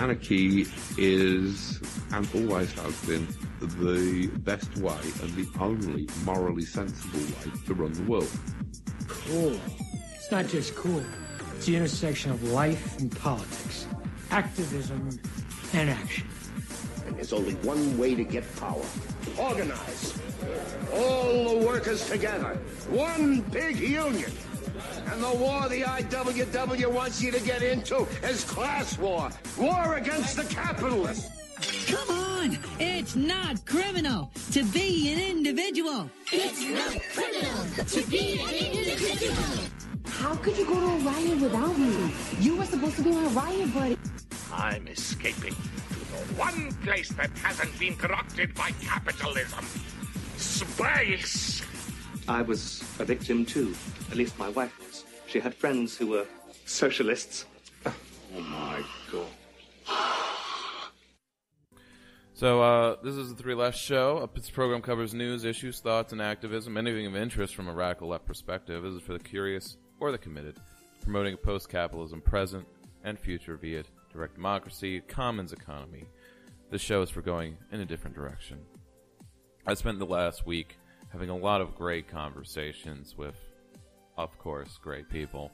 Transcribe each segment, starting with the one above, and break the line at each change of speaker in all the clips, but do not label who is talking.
anarchy is, and always has been, the best way and the only morally sensible way to run the world.
Cool. It's not just cool. It's the intersection of life and politics, activism and action.
And there's only one way to get power. Organize. All the workers together. One big union. And the war the IWW wants you to get into is class war. War against the capitalists.
Come on! It's not criminal to be an individual.
It's not criminal to be an individual.
How could you go to a riot without me? You were supposed to be my riot buddy.
I'm escaping to the one place that hasn't been corrupted by capitalism. Space!
I was a victim too. At least my wife was. She had friends who were socialists.
Oh my God.
So, this is the Three Left Show. This program covers news, issues, thoughts, and activism, anything of interest from a radical left perspective. This is for the curious or the committed, promoting a post-capitalism present and future via direct democracy, commons economy. This show is for going in a different direction. I spent the last week having a lot of great conversations with, of course, great people.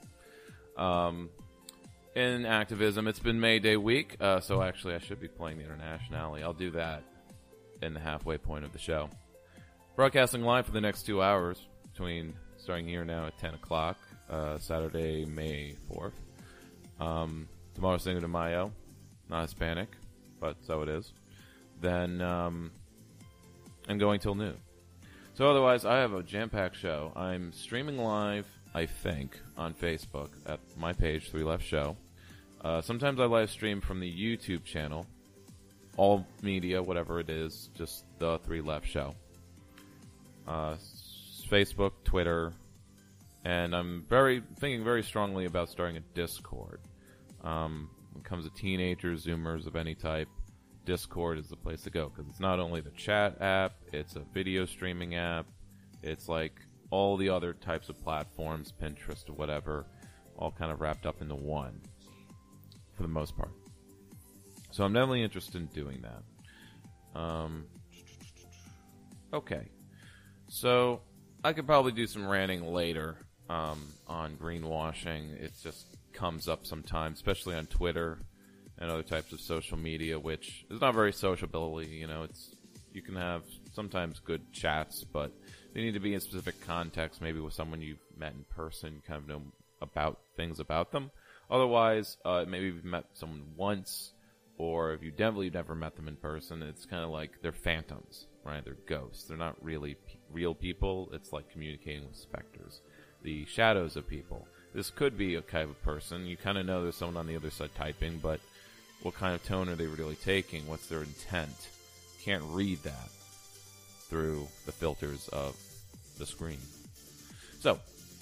In activism, it's been May Day week, so actually I should be playing the Internationale. I'll do that in the halfway point of the show. Broadcasting live for the next 2 hours, starting here now at 10 o'clock, Saturday, May 4th. Tomorrow, Cinco de Mayo, not Hispanic, but so it is. Then, and going till noon. So otherwise, I have a jam-packed show. I'm streaming live, I think, on Facebook at my page, Three Left Show. Sometimes I live stream from the YouTube channel, all media, whatever it is, just the Three Left Show. Facebook, Twitter, and I'm thinking very strongly about starting a Discord. When it comes to teenagers, Zoomers of any type, Discord is the place to go, because it's not only the chat app, it's a video streaming app, it's like all the other types of platforms, Pinterest or whatever, all kind of wrapped up into one, for the most part. So I'm definitely interested in doing that. Okay. So I could probably do some ranting later on greenwashing. It just comes up sometimes, especially on Twitter and other types of social media, which is not very sociable. You can have sometimes good chats, but they need to be in specific context, maybe with someone you've met in person, you kind of know about things about them. Otherwise, maybe you've met someone once, or if you've never met them in person, it's kind of like they're phantoms, right? They're ghosts. They're not really real people. It's like communicating with specters, the shadows of people. This could be a kind of person. You kind of know there's someone on the other side typing, but what kind of tone are they really taking? What's their intent? Can't read that through the filters of the screen. So,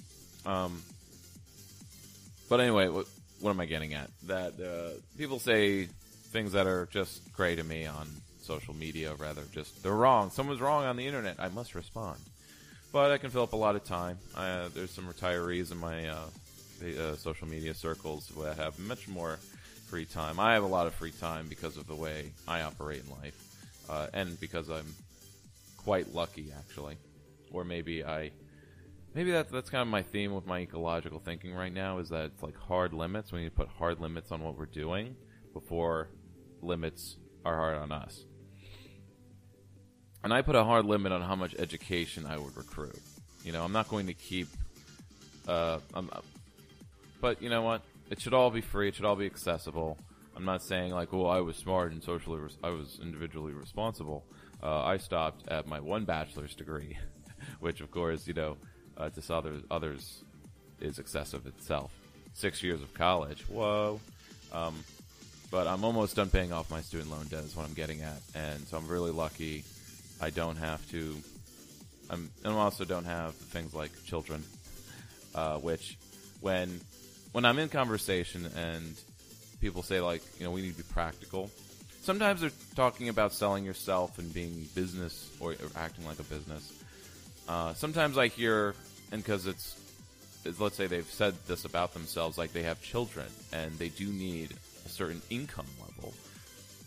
but anyway, what am I getting at? That people say things that are just gray to me on social media, rather just, they're wrong. Someone's wrong on the internet. I must respond. But I can fill up a lot of time. There's some retirees in my social media circles that have much more free time. I have a lot of free time because of the way I operate in life, and because I'm quite lucky, actually. Or maybe that's kind of my theme with my ecological thinking right now, is that it's like hard limits. We need to put hard limits on what we're doing before limits are hard on us. And I put a hard limit on how much education I would recruit. I'm not going to keep... but you know what? It should all be free. It should all be accessible. I'm not saying like, oh, I was smart and I was individually responsible. I stopped at my one bachelor's degree, which, of course, to others is excessive itself. 6 years of college. Whoa. But I'm almost done paying off my student loan debt is what I'm getting at. And so I'm really lucky. I don't have to... and I also don't have things like children, which when I'm in conversation and people say, like, we need to be practical, sometimes they're talking about selling yourself and being business or acting like a business. Sometimes I hear, and because it's let's say they've said this about themselves, like they have children and they do need a certain income level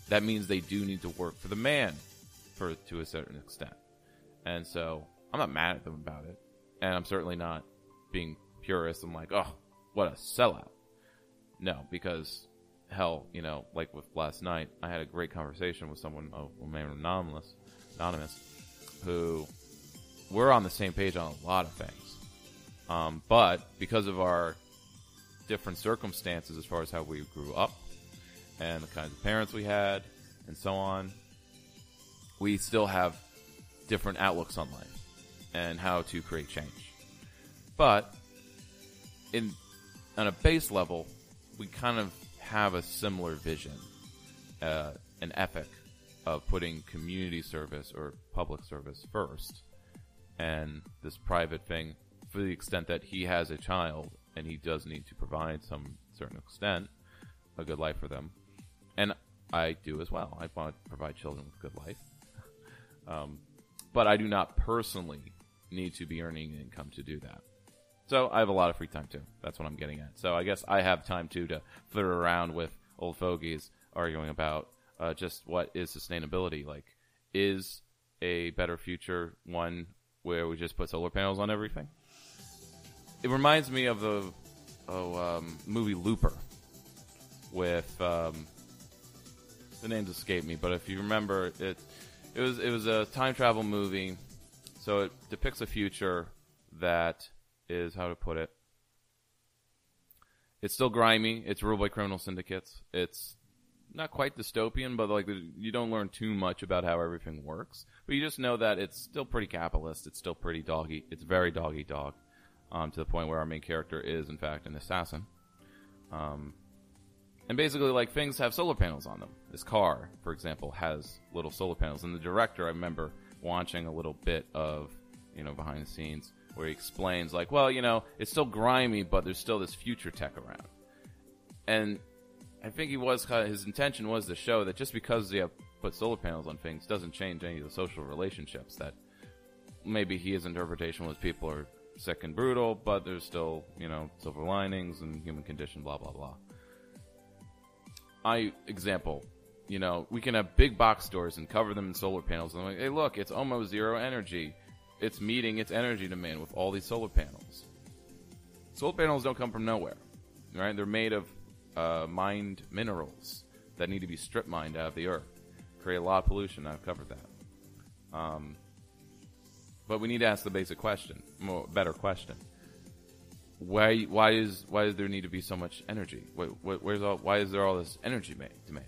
that means they do need to work for the man to a certain extent. And so I'm not mad at them about it. And I'm certainly not being purist. I'm like, oh, what a sellout. No, because hell, like with last night, I had a great conversation with someone, a man anonymous, who we're on the same page on a lot of things. But because of our different circumstances as far as how we grew up and the kinds of parents we had and so on, we still have different outlooks on life and how to create change. But on a base level, we kind of have a similar vision, an ethic of putting community service or public service first, and this private thing, for the extent that he has a child and he does need to provide some certain extent a good life for them, and I do as well. I want to provide children with a good life, but I do not personally need to be earning income to do that. So I have a lot of free time too. That's what I'm getting at. So I guess I have time too to flitter around with old fogies arguing about just what is sustainability. Like, is a better future one where we just put solar panels on everything? It reminds me of the movie Looper with the names escape me, but if you remember, it was a time travel movie. So it depicts a future that is, how to put it, it's still grimy. It's ruled by criminal syndicates. It's not quite dystopian, but like you don't learn too much about how everything works. But you just know that it's still pretty capitalist. It's still pretty doggy. It's very dog-eat-dog, to the point where our main character is, in fact, an assassin. And basically, like, things have solar panels on them. This car, for example, has little solar panels. And the director, I remember watching a little bit of, behind the scenes, where he explains, like, well, it's still grimy, but there's still this future tech around. And I think his intention was to show that just because you have put solar panels on things doesn't change any of the social relationships. That maybe his interpretation was people are sick and brutal, but there's still, silver linings and human condition, blah, blah, blah. We can have big box stores and cover them in solar panels. And I'm like, hey, look, it's almost zero energy. It's meeting its energy demand with all these solar panels. Solar panels don't come from nowhere, right? They're made of mined minerals that need to be strip mined out of the earth. Create a lot of pollution. I've covered that. But we need to ask the basic question, better question. Why does there need to be so much energy? Why is there all this energy demand?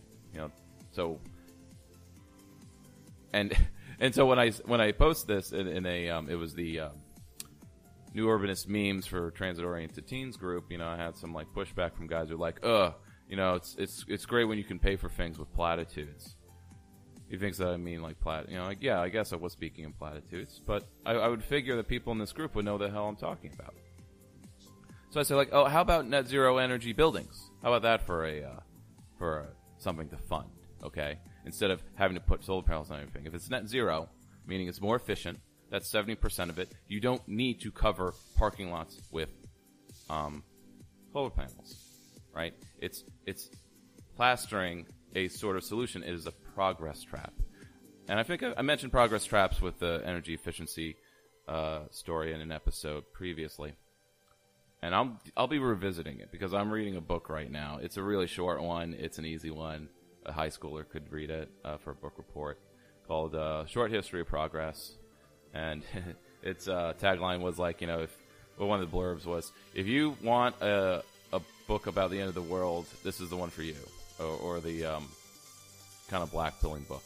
And so when I post this in it was the New Urbanist Memes for Transit-Oriented Teens group, I had some like pushback from guys who are like, it's great when you can pay for things with platitudes. He thinks that I mean like yeah, I guess I was speaking in platitudes, but I would figure that people in this group would know the hell I'm talking about. So I said, like, oh, how about net zero energy buildings? How about that for something to fund? Okay, instead of having to put solar panels on everything. If it's net zero, meaning it's more efficient, that's 70% of it. You don't need to cover parking lots with solar panels, right? It's plastering a sort of solution. It is a progress trap, and I think I mentioned progress traps with the energy efficiency story in an episode previously. And I'll be revisiting it because I'm reading a book right now. It's a really short one. It's an easy one. A high schooler could read it for a book report called Short History of Progress. And its tagline was like, one of the blurbs was, if you want a book about the end of the world, this is the one for you. Or the kind of black-pilling book.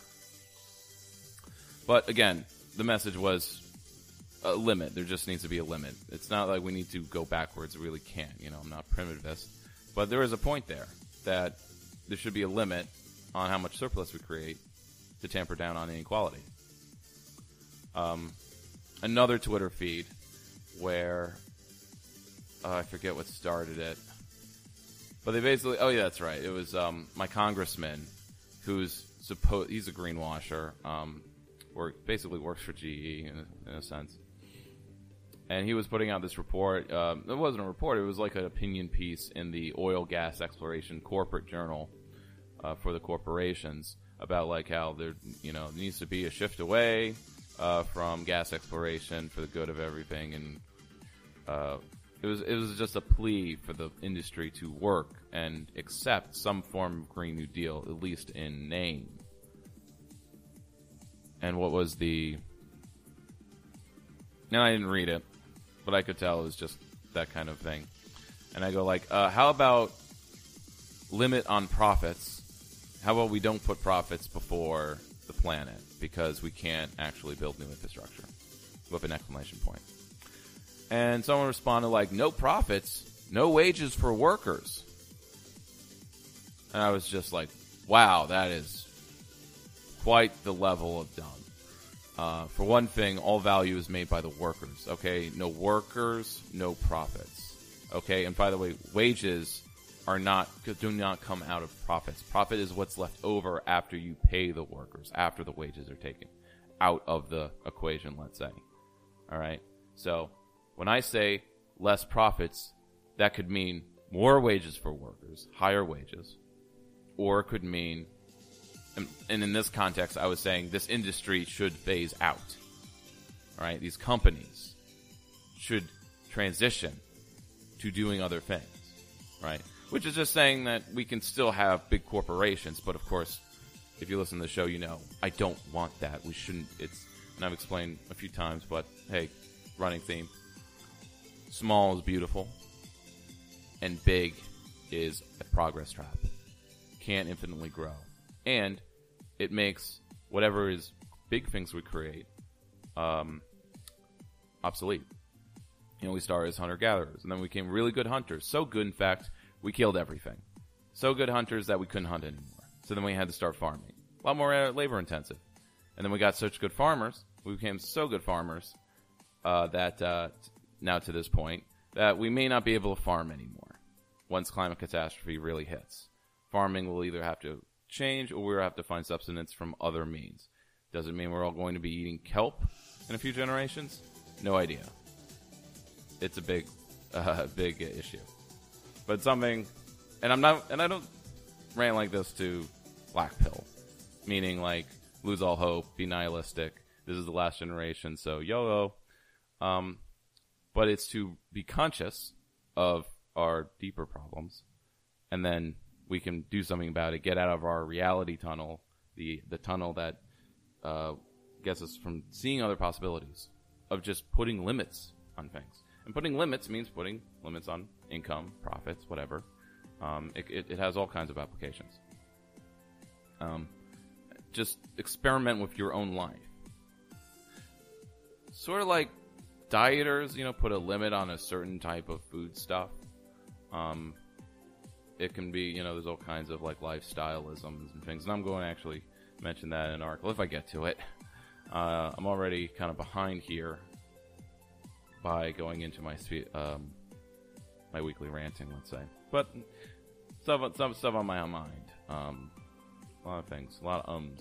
But again, the message was a limit. There just needs to be a limit. It's not like we need to go backwards. It really can't. I'm not primitivist. But there is a point there that there should be a limit on how much surplus we create to tamper down on inequality. Another Twitter feed where I forget what started it. But they basically, oh yeah, that's right. It was my congressman who's he's a greenwasher, basically works for GE in a sense. And he was putting out this report. It wasn't a report. It was like an opinion piece in the Oil Gas Exploration Corporate Journal for the corporations about like how there needs to be a shift away from gas exploration for the good of everything, and it was just a plea for the industry to work and accept some form of Green New Deal, at least in name. And what was the... No, I didn't read it, but I could tell it was just that kind of thing. And I go like, how about limit on profits? How about we don't put profits before the planet because we can't actually build new infrastructure? With an exclamation point. And someone responded like, no profits, no wages for workers. And I was just like, wow, that is quite the level of dumb. For one thing, all value is made by the workers, okay? No workers, no profits, okay? And by the way, wages do not come out of profits. Profit is what's left over after you pay the workers, after the wages are taken out of the equation, let's say. All right? So when I say less profits, that could mean more wages for workers, higher wages, or it could mean, and in this context, I was saying this industry should phase out. All right? These companies should transition to doing other things, right? Which is just saying that we can still have big corporations, but of course, if you listen to the show, you know I don't want that. We shouldn't. And I've explained a few times, but hey, running theme. Small is beautiful, and big is a progress trap. Can't infinitely grow. And it makes whatever is big things we create obsolete. We started as hunter-gatherers, and then we became really good hunters. So good, in fact, we killed everything. So good hunters that we couldn't hunt anymore. So then we had to start farming. A lot more labor-intensive. And then we got such good farmers, we became so good farmers that now to this point, that we may not be able to farm anymore once climate catastrophe really hits. Farming will either have to change or we'll have to find subsistence from other means. Does it mean we're all going to be eating kelp in a few generations? No idea. It's a big issue. But something, and I don't rant like this to black pill, meaning like lose all hope, be nihilistic. This is the last generation, so YOLO. But it's to be conscious of our deeper problems, and then we can do something about it. Get out of our reality tunnel, the tunnel that gets us from seeing other possibilities of just putting limits on things. And putting limits means putting limits on income, profits, whatever. It has all kinds of applications. Just experiment with your own life. Sort of like dieters, put a limit on a certain type of food stuff. It can be, there's all kinds of like lifestyleisms and things. And I'm going to actually mention that in an article if I get to it. I'm already kind of behind here by going into my my weekly ranting, let's say. But some stuff on my mind. A lot of things. A lot of ums.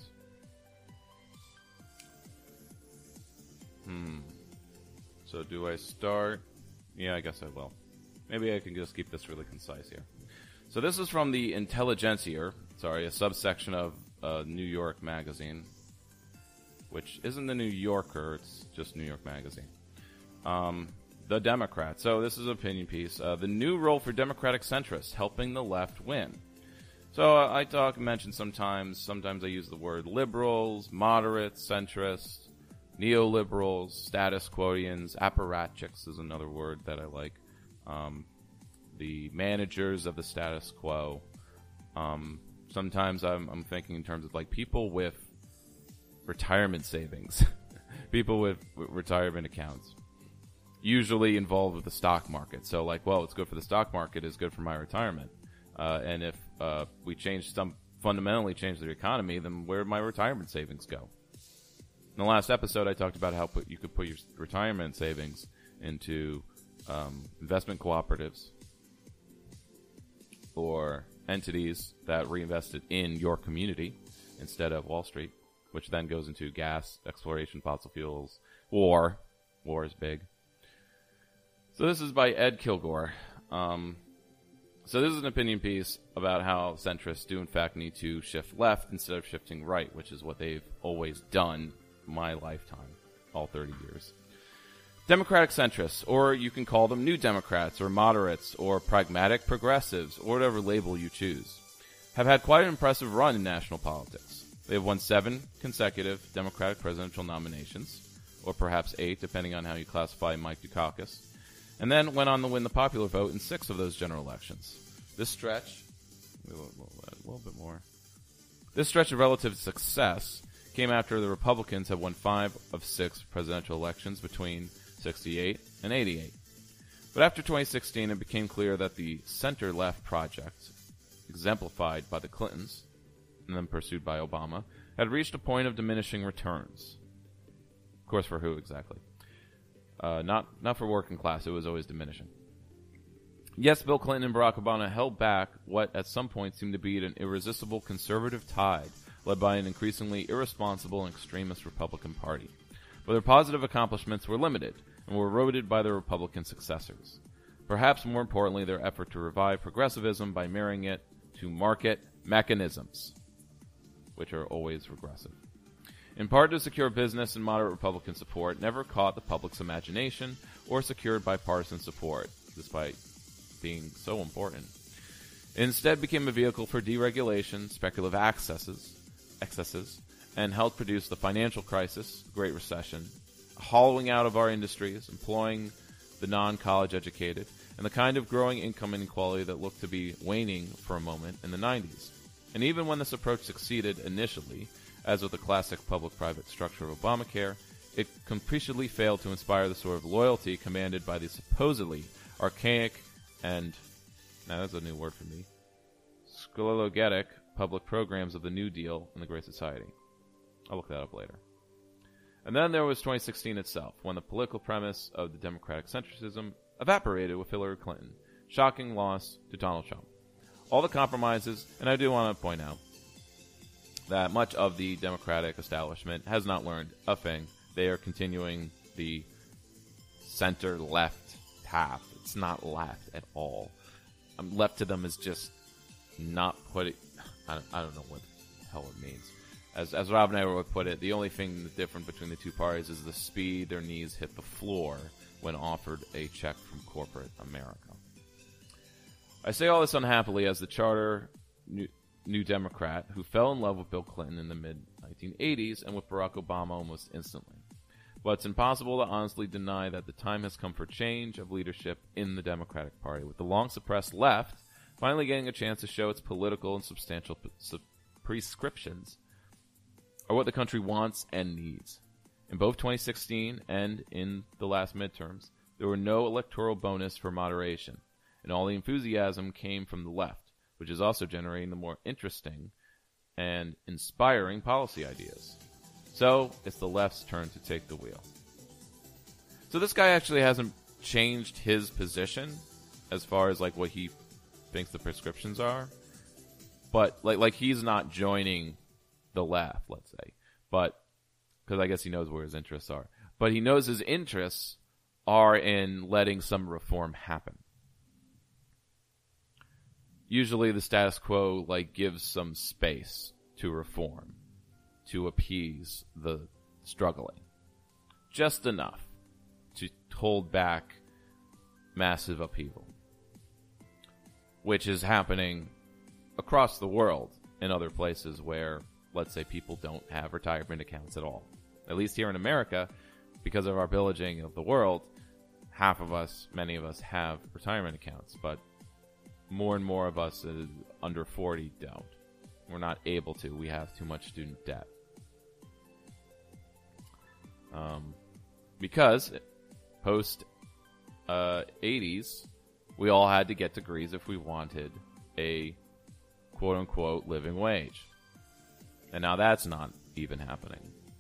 So do I start? Yeah, I guess I will. Maybe I can just keep this really concise here. So this is from the Intelligencer, a subsection of New York Magazine, which isn't the New Yorker, it's just New York Magazine. The Democrat. So this is an opinion piece. The new role for Democratic centrists, helping the left win. So I mention sometimes I use the word liberals, moderates, centrists, neoliberals, status quotians, apparatchiks is another word that I like. The managers of the status quo. Sometimes I'm thinking in terms of like people with retirement savings, people with retirement accounts, usually involved with the stock market. So like, well, it's good for the stock market, it's good for my retirement. And if we fundamentally change the economy, then where do my retirement savings go? In the last episode, I talked about how you could put your retirement savings into investment cooperatives or entities that reinvested in your community instead of Wall Street, which then goes into gas, exploration, fossil fuels, war. War is big. So this is by Ed Kilgore. So this is an opinion piece about how centrists do in fact need to shift left instead of shifting right, which is what they've always done my lifetime, all 30 years. Democratic centrists, or you can call them New Democrats, or moderates, or pragmatic progressives, or whatever label you choose, have had quite an impressive run in national politics. They have won 7 consecutive Democratic presidential nominations, or perhaps 8, depending on how you classify Mike Dukakis, and then went on to win the popular vote in 6 of those general elections. This stretch, a little bit more. This stretch of relative success came after the Republicans had won 5 of 6 presidential elections between 68 and 88. But after 2016, it became clear that the center-left project, exemplified by the Clintons, and then pursued by Obama, had reached a point of diminishing returns. Of course, for who exactly? Not for working class. It was always diminishing. Yes, Bill Clinton and Barack Obama held back what at some point seemed to be an irresistible conservative tide led by an increasingly irresponsible and extremist Republican Party. But their positive accomplishments were limited and were eroded by their Republican successors. Perhaps more importantly, their effort to revive progressivism by marrying it to market mechanisms, which are always regressive. In part to secure business and moderate Republican support, never caught the public's imagination or secured bipartisan support, despite being so important. It instead became a vehicle for deregulation, speculative excesses, and helped produce the financial crisis, the Great Recession, hollowing out of our industries, employing the non-college educated, and the kind of growing income inequality that looked to be waning for a moment in the 90s. And even when this approach succeeded initially, as with the classic public-private structure of Obamacare, it capriciously failed to inspire the sort of loyalty commanded by the supposedly archaic and, now that's a new word for me, sclerogetic public programs of the New Deal and the Great Society. I'll look that up later. And then there was 2016 itself, when the political premise of the Democratic centricism evaporated with Hillary Clinton. Shocking loss to Donald Trump. All the compromises, and I do want to point out that much of the Democratic establishment has not learned a thing. They are continuing the center-left path. It's not left at all. Left to them is just not putting... I don't know what the hell it means. As Rob Naylor would put it, the only thing different between the two parties is the speed their knees hit the floor when offered a check from corporate America. I say all this unhappily as the charter New Democrat who fell in love with Bill Clinton in the mid-1980s and with Barack Obama almost instantly. But it's impossible to honestly deny that the time has come for change of leadership in the Democratic Party, with the long-suppressed left finally getting a chance to show its political and substantial prescriptions are what the country wants and needs. In both 2016 and in the last midterms, there were no electoral bonus for moderation, and all the enthusiasm came from the left, which is also generating the more interesting and inspiring policy ideas. So, it's the left's turn to take the wheel. So this guy actually hasn't changed his position as far as like what he thinks the prescriptions are, but like he's not joining the left, let's say, but because I guess he knows where his interests are, but he knows his interests are in letting some reform happen. Usually the status quo like gives some space to reform, to appease the struggling, just enough to hold back massive upheaval, which is happening across the world in other places where, let's say, people don't have retirement accounts at all. At least here in America, because of our pillaging of the world, many of us have retirement accounts, but more and more of us under 40 don't. We're not able to. We have too much student debt. Because post 80s, we all had to get degrees if we wanted a quote-unquote living wage. And now that's not even happening.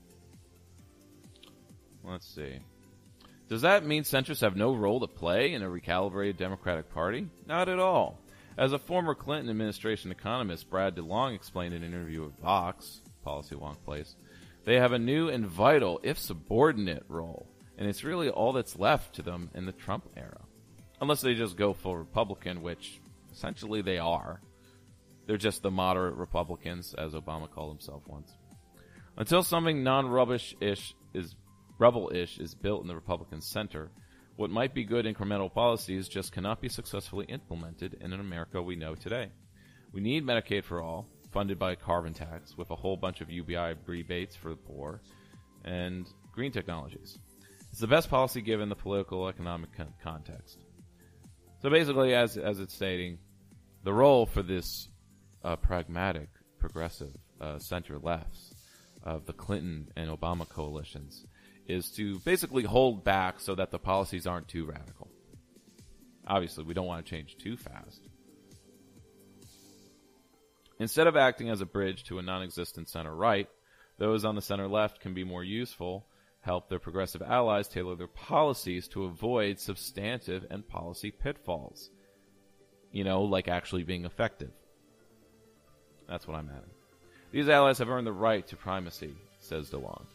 Let's see. Does that mean centrists have no role to play in a recalibrated Democratic Party? Not at all. As a former Clinton administration economist, Brad DeLong explained in an interview with Vox, Policy Long Place, they have a new and vital, if subordinate, role, and it's really all that's left to them in the Trump era. Unless they just go full Republican, which Essentially, they are. They're just the moderate Republicans, as Obama called himself once. Until something non-rebel-ish is built in the Republican center, what might be good incremental policies just cannot be successfully implemented in an America we know today. We need Medicaid for all, funded by a carbon tax, with a whole bunch of UBI rebates for the poor, and green technologies. It's the best policy given the political economic context. So basically, as it's stating, the role for this pragmatic, progressive center-lefts of the Clinton and Obama coalitions is to basically hold back so that the policies aren't too radical. Obviously, we don't want to change too fast. Instead of acting as a bridge to a non-existent center-right, those on the center-left can be more useful, help their progressive allies tailor their policies to avoid substantive and policy pitfalls. Like actually being effective. That's what I'm adding. These allies have earned the right to primacy, says DeLong.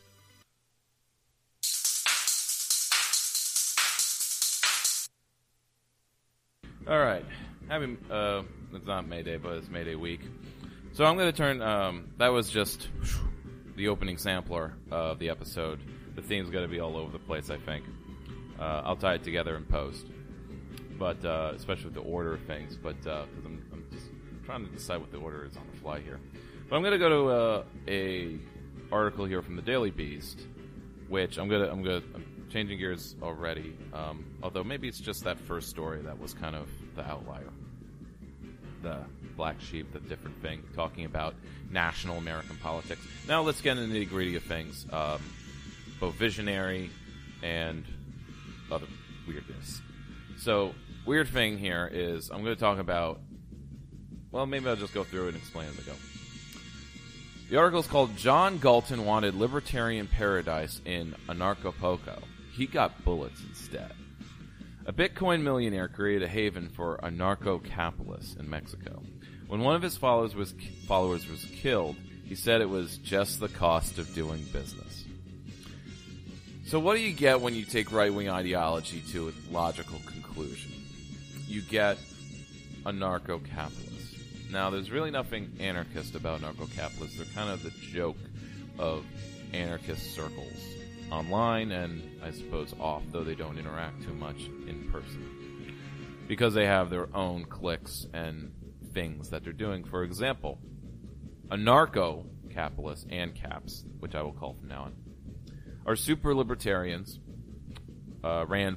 All right. It's not May Day, but it's May Day week. So I'm going to turn, that was just the opening sampler of the episode. The theme's going to be all over the place, I think. I'll tie it together in post. But, especially with the order of things, but, because I'm just trying to decide what the order is on the fly here. But I'm going to go to, a article here from the Daily Beast, which I'm changing gears already, although maybe it's just that first story that was kind of the outlier. The black sheep, the different thing, talking about national American politics. Now let's get into the nitty-gritty of things, both visionary and other weirdness. So, weird thing here is I'm going to talk about, well, maybe I'll just go through it and explain as I go. The article is called John Galton Wanted Libertarian Paradise in Anarchapulco. He got bullets instead. A Bitcoin millionaire created a haven for anarcho-capitalists in Mexico. When one of his followers was killed, he said it was just the cost of doing business. So what do you get when you take right-wing ideology to a logical conclusion? You get anarcho-capitalists. Now, there's really nothing anarchist about anarcho-capitalists. They're kind of the joke of anarchist circles online and, I suppose, off, though they don't interact too much in person. Because they have their own cliques and things that they're doing. For example, anarcho-capitalists and caps, which I will call from now on, are super libertarians, Ayn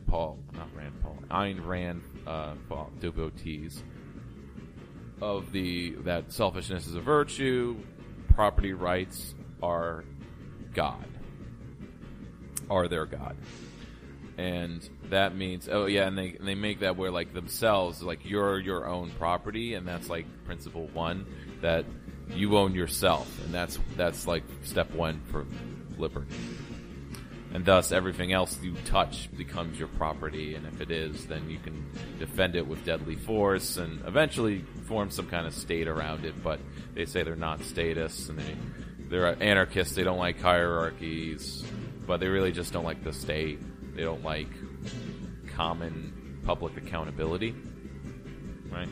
Rand devotees of that selfishness is a virtue, property rights are God, are their God. And that means, and they make that where, like, themselves, like, you're your own property, and that's, like, principle one, that you own yourself, and that's like, step one for liberty. And thus, everything else you touch becomes your property, and if it is, then you can defend it with deadly force, and eventually form some kind of state around it, but they say they're not statists, and they're anarchists, they don't like hierarchies, but they really just don't like the state. They don't like common public accountability, right?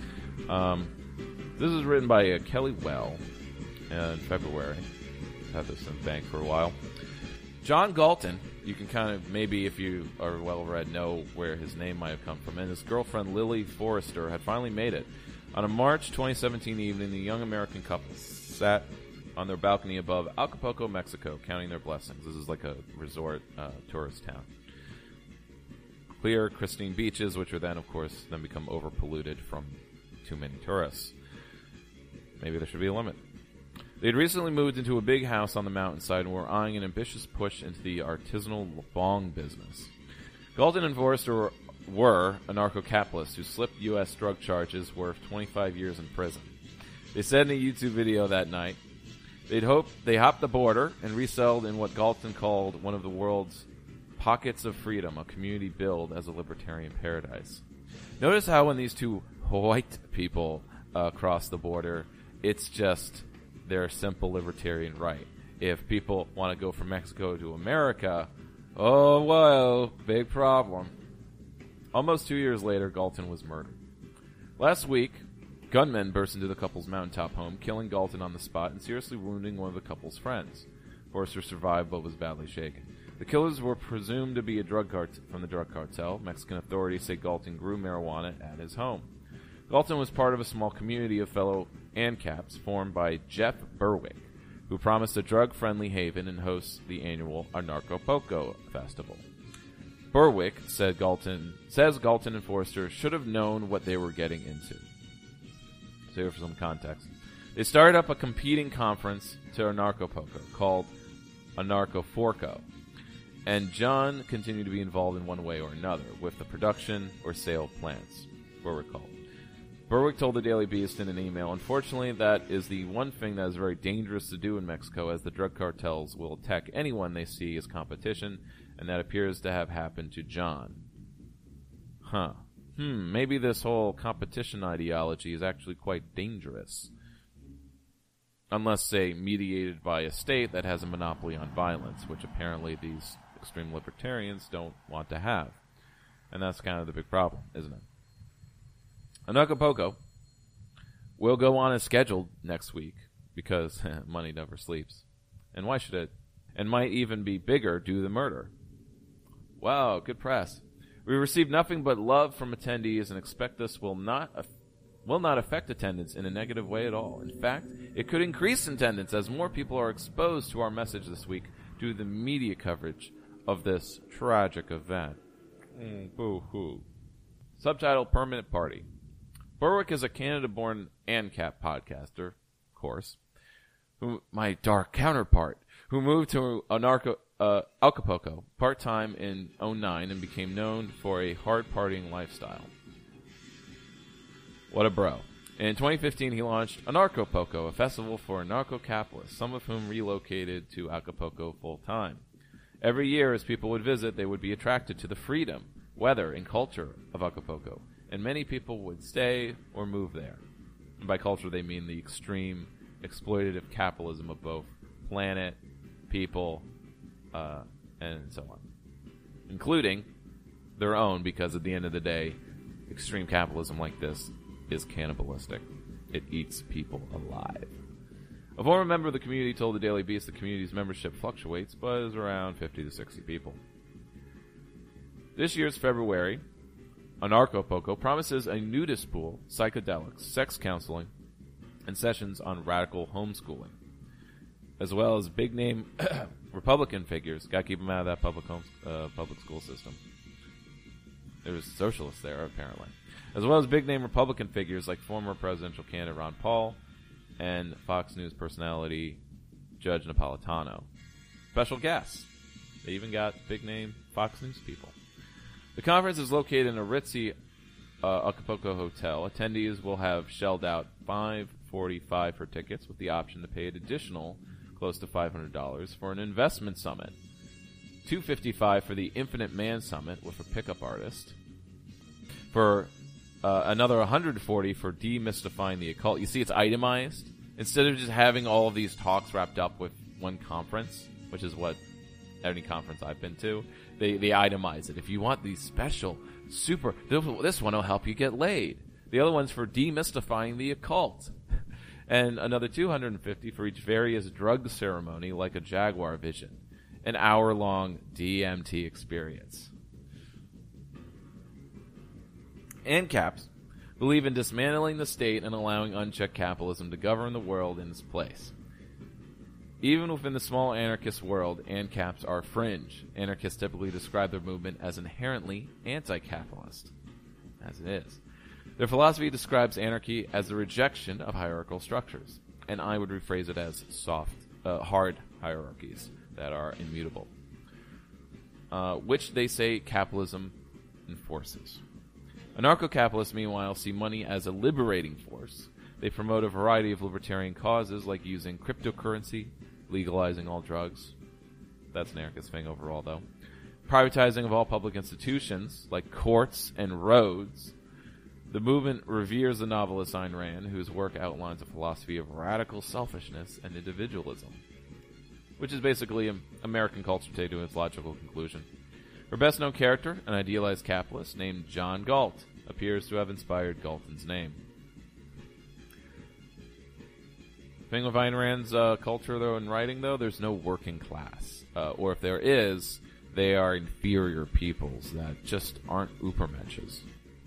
This is written by Kelly Well in February. I've had this in the bank for a while. John Galton, you can kind of, maybe if you are well-read, know where his name might have come from, and his girlfriend Lily Forrester had finally made it. On a March 2017 evening, the young American couple sat on their balcony above Acapulco, Mexico, counting their blessings. This is like a resort tourist town. Clear, pristine beaches, which are then, of course, become overpolluted from too many tourists. Maybe there should be a limit. They had recently moved into a big house on the mountainside and were eyeing an ambitious push into the artisanal bong business. Galton and Forrester were anarcho-capitalists who slipped U.S. drug charges worth 25 years in prison. They said in a YouTube video that night, they hopped the border and resettled in what Galton called one of the world's pockets of freedom, a community billed as a libertarian paradise. Notice how when these two white people cross the border, it's just their simple libertarian right. If people want to go from Mexico to America, oh, well, big problem. Almost 2 years later, Galton was murdered. Last week, gunmen burst into the couple's mountaintop home, killing Galton on the spot and seriously wounding one of the couple's friends. Forster survived but was badly shaken. The killers were presumed to be from the drug cartel. Mexican authorities say Galton grew marijuana at his home. Galton was part of a small community of fellow ANCAPs formed by Jeff Berwick, who promised a drug-friendly haven and hosts the annual Anarchapulco Festival. Berwick says Galton and Forster should have known what they were getting into. So here for some context. They started up a competing conference to Anarchapulco called Anarchaforco, and John continued to be involved in one way or another with the production or sale of plants, Berwick called. Berwick told the Daily Beast in an email, "Unfortunately, that is the one thing that is very dangerous to do in Mexico, as the drug cartels will attack anyone they see as competition, and that appears to have happened to John." Maybe this whole competition ideology is actually quite dangerous. Unless, say, mediated by a state that has a monopoly on violence, which apparently these extreme libertarians don't want to have. And that's kind of the big problem, isn't it? Anarchapulco will go on as scheduled next week, because money never sleeps. And why should it? And might even be bigger due to the murder. Wow, good press. We received nothing but love from attendees and expect this will not affect attendance in a negative way at all. In fact, it could increase attendance as more people are exposed to our message this week due to the media coverage of this tragic event. Boo-hoo. Subtitle: Permanent Party. Berwick is a Canada-born ANCAP podcaster, of course, my dark counterpart, who moved to Acapulco part-time in 2009 and became known for a hard-partying lifestyle. What a bro. In 2015, he launched Anarchapulco, a festival for anarcho-capitalists, some of whom relocated to Acapulco full-time. Every year, as people would visit, they would be attracted to the freedom, weather, and culture of Acapulco, and many people would stay or move there. And by culture, they mean the extreme, exploitative capitalism of both planet, people, and so on. Including their own, because at the end of the day, extreme capitalism like this is cannibalistic. It eats people alive. A former member of the community told the Daily Beast the community's membership fluctuates, but is around 50 to 60 people. This year's February, Anarchapulco promises a nudist pool, psychedelics, sex counseling, and sessions on radical homeschooling, as well as big-name Republican figures. Got to keep them out of that public school system. There's socialists there, apparently. As well as big-name Republican figures like former presidential candidate Ron Paul and Fox News personality Judge Napolitano. Special guests. They even got big-name Fox News people. The conference is located in a ritzy Acapulco hotel. Attendees will have shelled out $545 for tickets, with the option to pay an additional close to $500 for an investment summit, $255 for the Infinite Man Summit with a pickup artist, for another $140 for demystifying the occult. You see, it's itemized. Instead of just having all of these talks wrapped up with one conference, which is what any conference I've been to, they itemize it. If you want these special, super, this one will help you get laid. The other one's for demystifying the occult. And another $250 for each various drug ceremony, like a Jaguar Vision. An hour-long DMT experience. ANCAPs believe in dismantling the state and allowing unchecked capitalism to govern the world in its place. Even within the small anarchist world, ANCAPs are fringe. Anarchists typically describe their movement as inherently anti-capitalist, as it is. Their philosophy describes anarchy as the rejection of hierarchical structures, and I would rephrase it as hard hierarchies that are immutable, which they say capitalism enforces. Anarcho-capitalists, meanwhile, see money as a liberating force. They promote a variety of libertarian causes, like using cryptocurrency, legalizing all drugs. That's an anarchist thing overall, though. Privatizing of all public institutions, like courts and roads. The movement reveres the novelist Ayn Rand, whose work outlines a philosophy of radical selfishness and individualism, which is basically American culture today to its logical conclusion. Her best-known character, an idealized capitalist named John Galt, appears to have inspired Galton's name. The thing with Ayn Rand's culture, though, and writing, though, there's no working class. Or if there is, they are inferior peoples that just aren't Übermenches.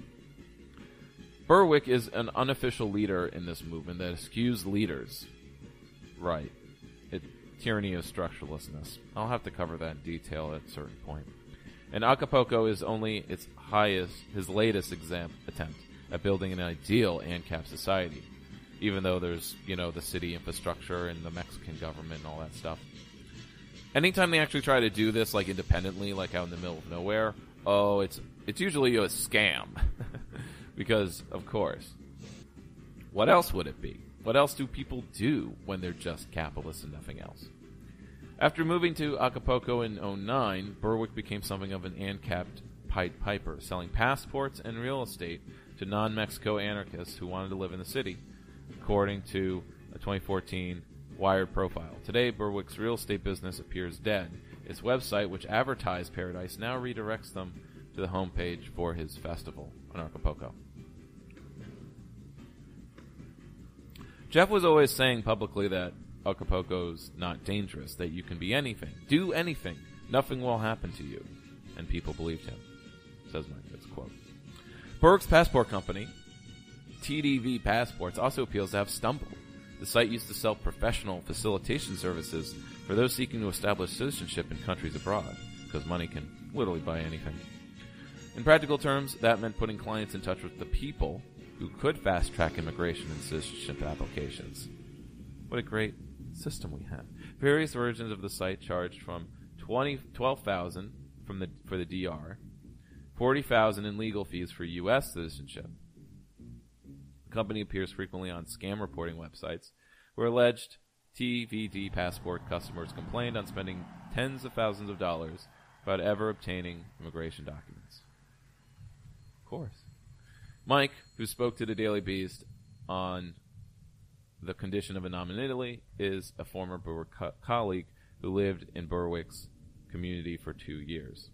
Berwick is an unofficial leader in this movement that eschews leaders. Right. Tyranny of structurelessness. I'll have to cover that in detail at a certain point. And Acapulco is only his latest attempt at building an ideal ANCAP society, even though there's, the city infrastructure and the Mexican government and all that stuff. Anytime they actually try to do this, like, independently, like out in the middle of nowhere, it's usually a scam. Because, of course, what else would it be? What else do people do when they're just capitalists and nothing else? After moving to Acapulco in 2009, Berwick became something of an ANCAP Pied Piper, selling passports and real estate to non-Mexico anarchists who wanted to live in the city, according to a 2014 Wired profile. Today, Berwick's real estate business appears dead. Its website, which advertised Paradise, now redirects them to the homepage for his festival on Acapulco. Jeff was always saying publicly that Acapulco's not dangerous, that you can be anything, do anything, nothing will happen to you. And people believed him, says Mike. That's a quote. Berwick's passport company, TDV Passports, also appeals to have stumbled. The site used to sell professional facilitation services for those seeking to establish citizenship in countries abroad, because money can literally buy anything. In practical terms, that meant putting clients in touch with the people who could fast-track immigration and citizenship applications. What a great system we have. Various versions of the site charged from $12,000 for the DR, $40,000 in legal fees for U.S. citizenship. The company appears frequently on scam reporting websites where alleged TVD passport customers complained on spending tens of thousands of dollars without ever obtaining immigration documents. Of course. Mike, who spoke to the Daily Beast on the condition of anonymity, is a former Berwick colleague who lived in Berwick's community for 2 years.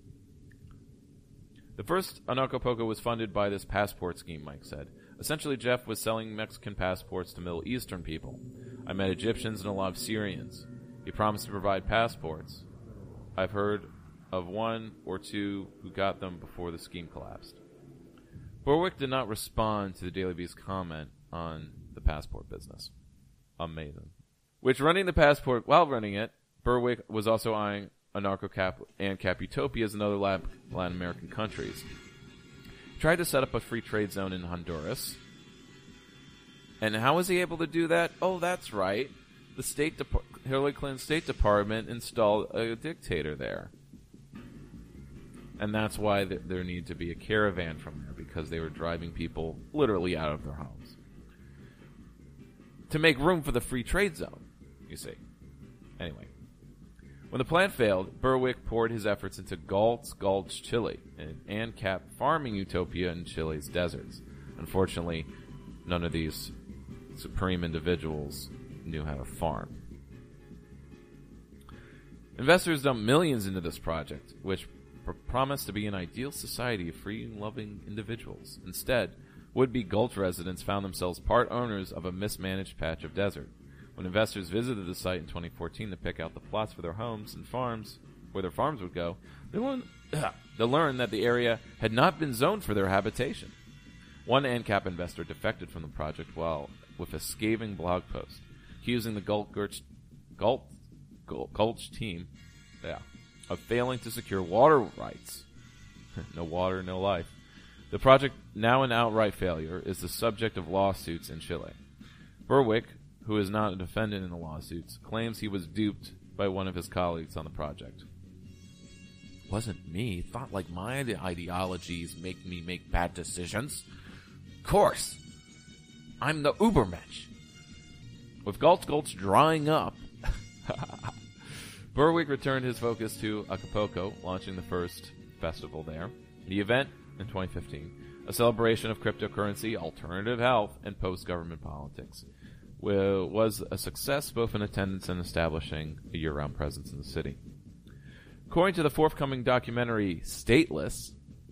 The first on Acapulco was funded by this passport scheme, Mike said. Essentially, Jeff was selling Mexican passports to Middle Eastern people. I met Egyptians and a lot of Syrians. He promised to provide passports. I've heard of one or two who got them before the scheme collapsed. Berwick did not respond to the Daily Beast's comment on the passport business. Amazing. While running it, Berwick was also eyeing anarcho-cap and cap utopias in other Latin American countries. He tried to set up a free trade zone in Honduras. And how was he able to do that? Oh, that's right. Hillary Clinton's State Department installed a dictator there. And that's why there needed to be a caravan from there, because they were driving people literally out of their homes. To make room for the free trade zone, you see. Anyway. When the plan failed, Berwick poured his efforts into Galt's Gulch, Chile, an ANCAP farming utopia in Chile's deserts. Unfortunately, none of these supreme individuals knew how to farm. Investors dumped millions into this project, which promised to be an ideal society of free and loving individuals. Instead, would-be Gulch residents found themselves part owners of a mismanaged patch of desert. When investors visited the site in 2014 to pick out the plots for their homes and farms, where their farms would go, they learned that the area had not been zoned for their habitation. One ANCAP investor defected from the project with a scathing blog post, accusing the Gulch team of failing to secure water rights. No water, no life. The project, now an outright failure, is the subject of lawsuits in Chile. Berwick, who is not a defendant in the lawsuits, claims he was duped by one of his colleagues on the project. Wasn't me. Thought like my ideologies make me make bad decisions. Of course. I'm the Ubermensch. With Gulch drying up, Berwick returned his focus to Acapulco, launching the first festival there. The event, in 2015, a celebration of cryptocurrency, alternative health, and post-government politics, was a success both in attendance and establishing a year-round presence in the city. According to the forthcoming documentary Stateless,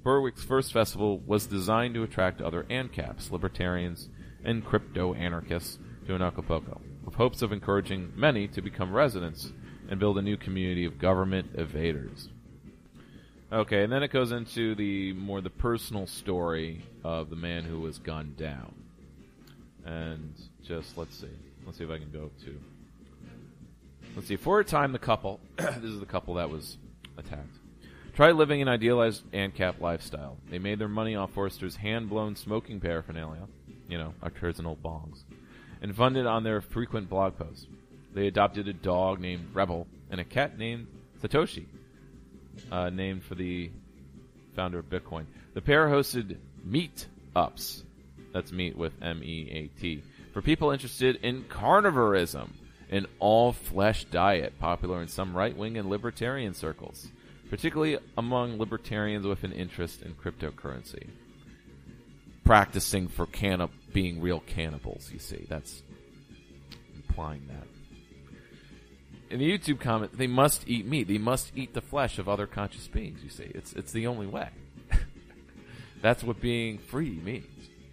Berwick's first festival was designed to attract other ANCAPs, libertarians, and crypto-anarchists to Anarchapulco, with hopes of encouraging many to become residents and build a new community of government evaders. Okay, and then it goes into the personal story of the man who was gunned down. And just, let's see if I can go to... Let's see, for a time the couple, this is the couple that was attacked, tried living an idealized ANCAP lifestyle. They made their money off Forrester's hand-blown smoking paraphernalia, artisanal bongs, and funded on their frequent blog posts. They adopted a dog named Rebel and a cat named Satoshi, named for the founder of Bitcoin. The pair hosted meet-ups, that's meat with M-E-A-T, for people interested in carnivorism, an all-flesh diet popular in some right-wing and libertarian circles, particularly among libertarians with an interest in cryptocurrency. Practicing for being real cannibals, you see. That's implying that. In the YouTube comment, they must eat meat. They must eat the flesh of other conscious beings, you see. It's the only way. That's what being free means.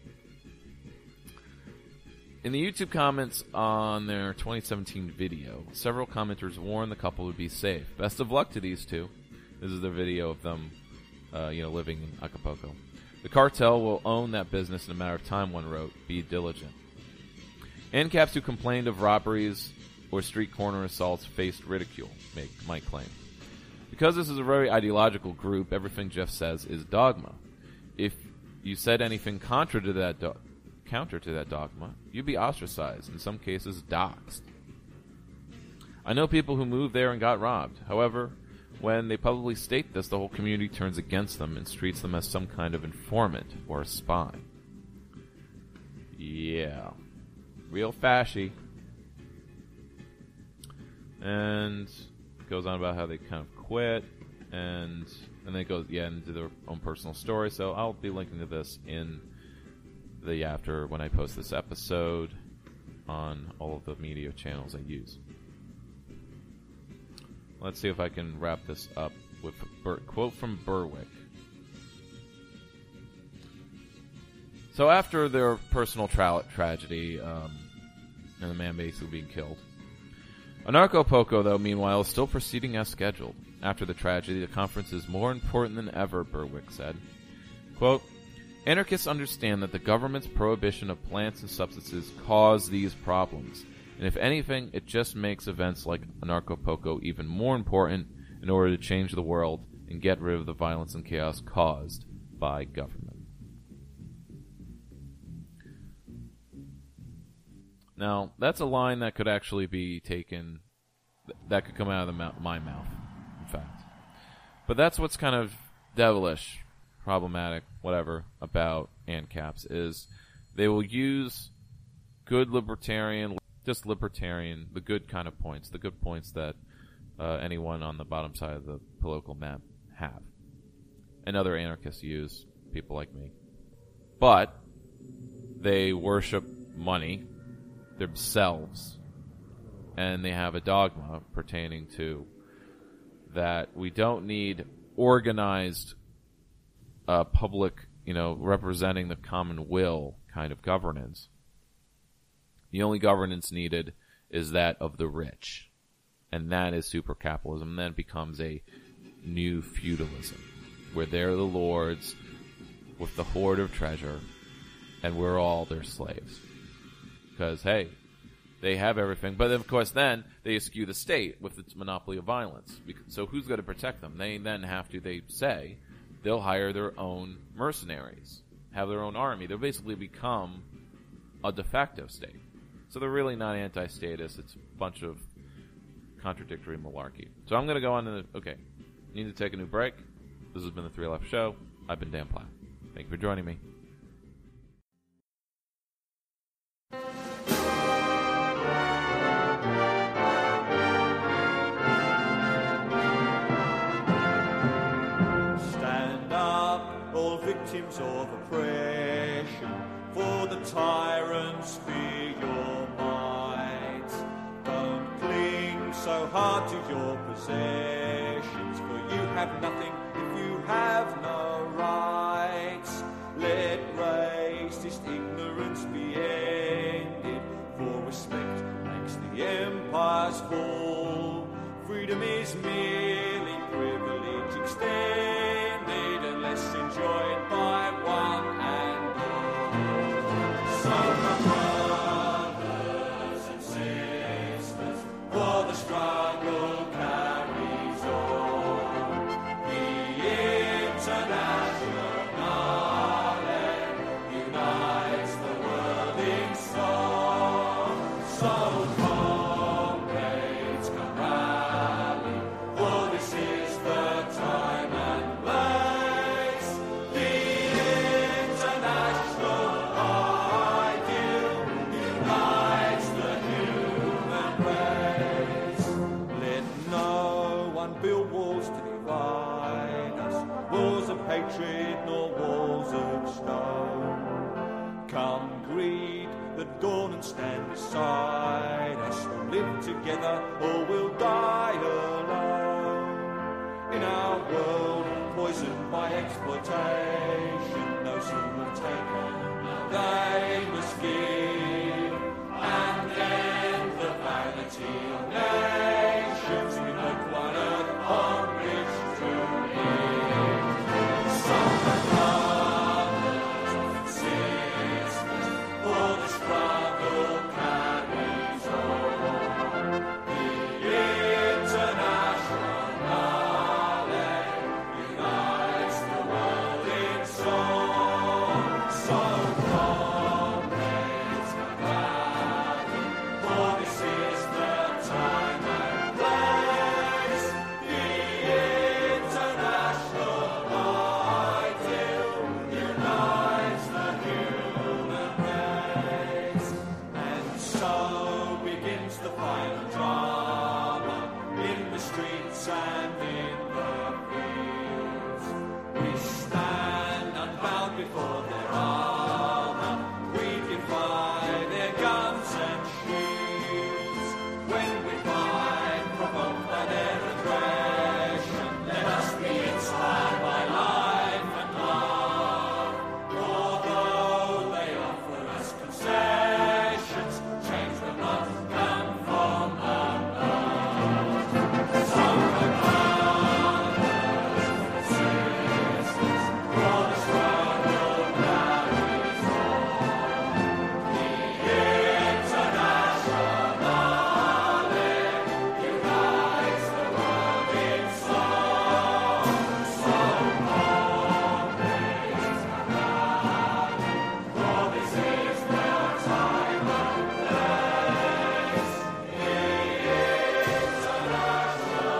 In the YouTube comments on their 2017 video, several commenters warned the couple would be safe. Best of luck to these two. This is the video of them, living in Acapulco. The cartel will own that business in a matter of time, one wrote. Be diligent. ANCAPs who complained of robberies or street corner assaults faced ridicule, Mike claimed. Because this is a very ideological group, everything Jeff says is dogma. If you said anything counter to that dogma, you'd be ostracized, in some cases doxxed. I know people who moved there and got robbed. However, when they publicly state this, the whole community turns against them and treats them as some kind of informant or a spy. Yeah. Real fashy. And it goes on about how they kind of quit, and then it goes into their own personal story. So I'll be linking to this in the after when I post this episode on all of the media channels I use. Let's see if I can wrap this up with a quote from Berwick. So after their personal tragedy, and the man basically being killed, Anarchapulco, though, meanwhile, is still proceeding as scheduled. After the tragedy, the conference is more important than ever, Berwick said. Quote, anarchists understand that the government's prohibition of plants and substances cause these problems, and if anything, it just makes events like Anarchapulco even more important in order to change the world and get rid of the violence and chaos caused by government. Now, that's a line that could actually be taken, that could come out of my mouth, in fact. But that's what's kind of devilish, problematic, whatever, about ANCAPs, is they will use good libertarian, the good kind of points, the good points that anyone on the bottom side of the political map have. And other anarchists use, people like me. But they worship money themselves, and they have a dogma pertaining to that we don't need organized public, representing the common will kind of governance. The only governance needed is that of the rich, and that is super capitalism. Then it becomes a new feudalism, where they're the lords with the hoard of treasure, and we're all their slaves. Because, hey, they have everything. But, of course, then they eschew the state with its monopoly of violence. So who's going to protect them? They then have to, they say, they'll hire their own mercenaries, have their own army. They'll basically become a de facto state. So they're really not anti-statist. It's a bunch of contradictory malarkey. So I'm going to go on to need to take a new break. This has been the 3 Left Show. I've been Dan Platt. Thank you for joining me.
Victims of oppression, for the tyrants fear your might. Don't cling so hard to your possessions, for you have nothing if you have no right. let racist ignorance be ended, for respect makes the empires fall. Freedom is merely privilege extended, unless enjoyed by one and all. So my brothers and sisters, for the struggle carries on. The international knowledge unites the world in song. So comrades, come rally, for this is the time and place. The international ideal unites the human race. Let no one build walls to divide us, walls of hatred nor walls of stone. Come greet the dawn and stand beside us. We'll live together or we'll die alone. In our world poisoned by exploitation, those who have taken, they must give, and end the vanity of nations. We make one earth on which to live. Some brothers and sisters, for the struggle carries on. The international knowledge unites the world in song. So comrades, come rally, for this is the time and place. The international ideal unites the human race. And so begins the final drama in the streets and in the fields. We stand unbound before their armor. We defy their guns and shields. When we find provoked by their aggression, let us be inspired by life and love. Although they offer us concessions, change will not come from above. Some brothers and sisters, for the struggle carries on. The international knowledge unites the world in song. So comrades, come rally, for this is the time and place. The international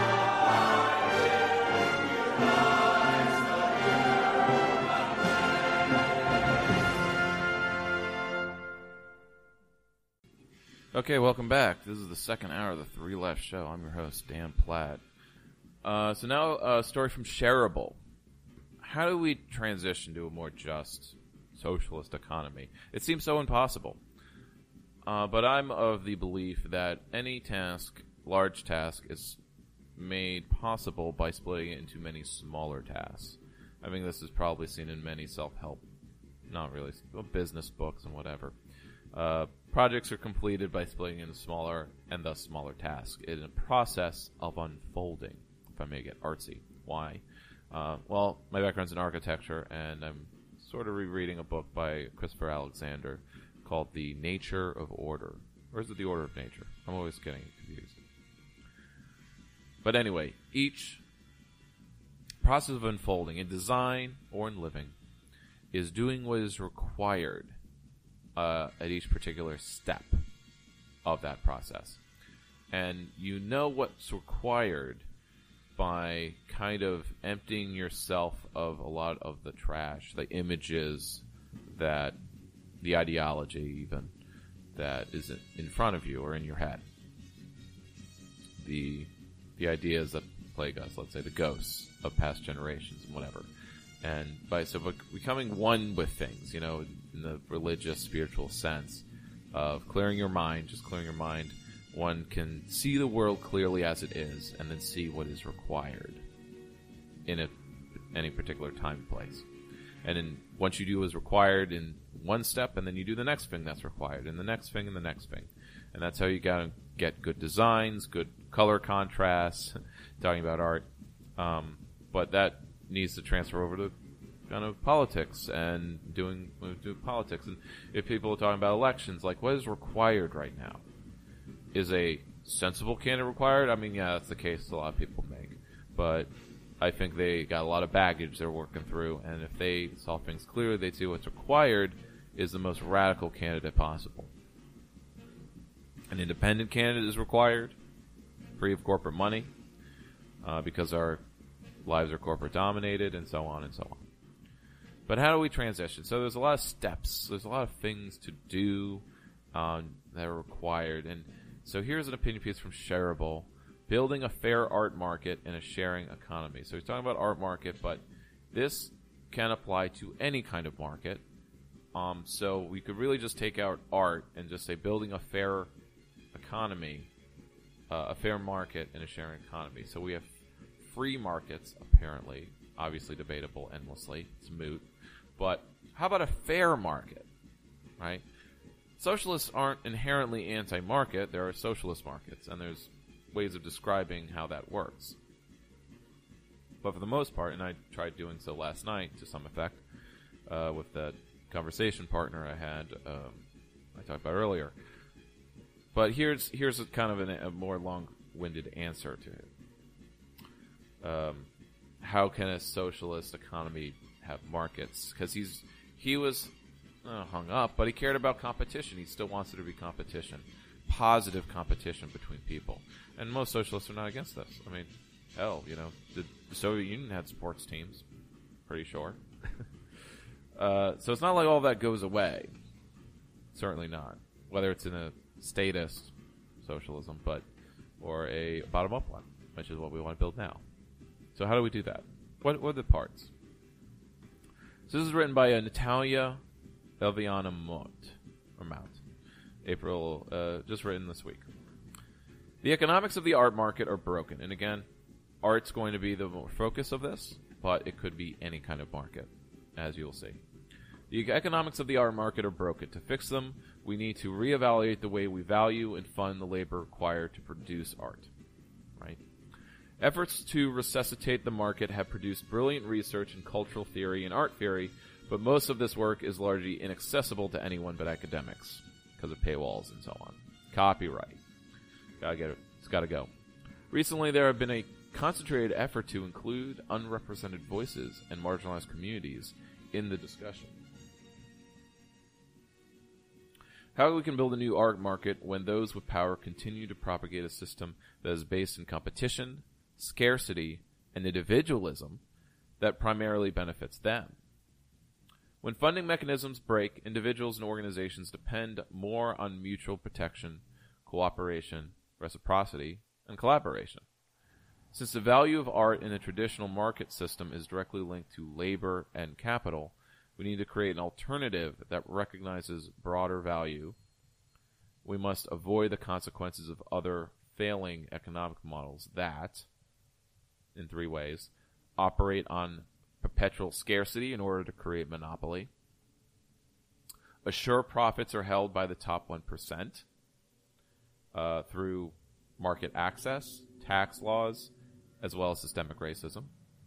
Okay, welcome back. This is the second hour of the Three Left Show. I'm your host, Dan Platt. So now a story from Shareable. How do we transition to a more just socialist economy? It seems so impossible. But I'm of the belief that any task, large task, is made possible by splitting it into many smaller tasks. I mean, this is probably seen in many self-help, not really, business books and whatever. Projects are completed by splitting into smaller and thus smaller tasks in a process of unfolding, if I may get artsy. Why? Well, my background's in architecture, and I'm sort of rereading a book by Christopher Alexander called The Nature of Order. Or is it The Order of Nature? I'm always getting confused. But anyway, each process of unfolding in design or in living is doing what is required at each particular step of that process. And you know what's required by kind of emptying yourself of a lot of the trash, the images, that the ideology even, that is in front of you or in your head. The ideas that plague us, let's say the ghosts of past generations and whatever. And by becoming one with things, in the religious, spiritual sense of clearing your mind, just clearing your mind, one can see the world clearly as it is and then see what is required in any particular time and place. And in once you do what is required in one step, and then you do the next thing that's required, and the next thing, and the next thing. And that's how you gotta get good designs, good color contrasts, talking about art. But that needs to transfer over to kind of politics and doing politics. And if people are talking about elections, like, what is required right now? Is a sensible candidate required? I mean, yeah, that's the case a lot of people make. But I think they got a lot of baggage they're working through, and if they saw things clearly, they'd see what's required is the most radical candidate possible. An independent candidate is required, free of corporate money, because our lives are corporate dominated, and so on and so on. But how do we transition? So there's a lot of steps. There's a lot of things to do that are required. And so here's an opinion piece from Shareable, building a fair art market in a sharing economy. So he's talking about art market, but this can apply to any kind of market. So we could really just take out art and just say building a fair economy, a fair market in a sharing economy. So we have free markets, apparently, obviously debatable endlessly. It's moot. But how about a fair market, right? Socialists aren't inherently anti-market. There are socialist markets, and there's ways of describing how that works. But for the most part, and I tried doing so last night to some effect with that conversation partner I had, I talked about earlier. But here's a kind of a more long-winded answer to it. How can a socialist economy have markets? Because he was hung up, but he cared about competition. He still wants there to be competition, positive competition between people. And most socialists are not against this. I mean, hell, the Soviet Union had sports teams, pretty sure. So it's not like all that goes away. Certainly not. Whether it's in a statist socialism, or a bottom-up one, which is what we want to build now. So how do we do that? What are the parts? So this is written by Natalia Elviana Mount, April, just written this week. The economics of the art market are broken. And again, art's going to be the focus of this, but it could be any kind of market, as you'll see. The economics of the art market are broken. To fix them, we need to reevaluate the way we value and fund the labor required to produce art. Right? Efforts to resuscitate the market have produced brilliant research in cultural theory and art theory, but most of this work is largely inaccessible to anyone but academics because of paywalls and so on. Copyright. Gotta get it. It's gotta go. Recently, there have been a concentrated effort to include unrepresented voices and marginalized communities in the discussion. How we can build a new art market when those with power continue to propagate a system that is based in competition, scarcity, and individualism that primarily benefits them. When funding mechanisms break, individuals and organizations depend more on mutual protection, cooperation, reciprocity, and collaboration. Since the value of art in a traditional market system is directly linked to labor and capital, we need to create an alternative that recognizes broader value. We must avoid the consequences of other failing economic models that, in 3 ways, operate on perpetual scarcity in order to create monopoly, assure profits are held by the top 1% through market access, tax laws, as well as systemic racism,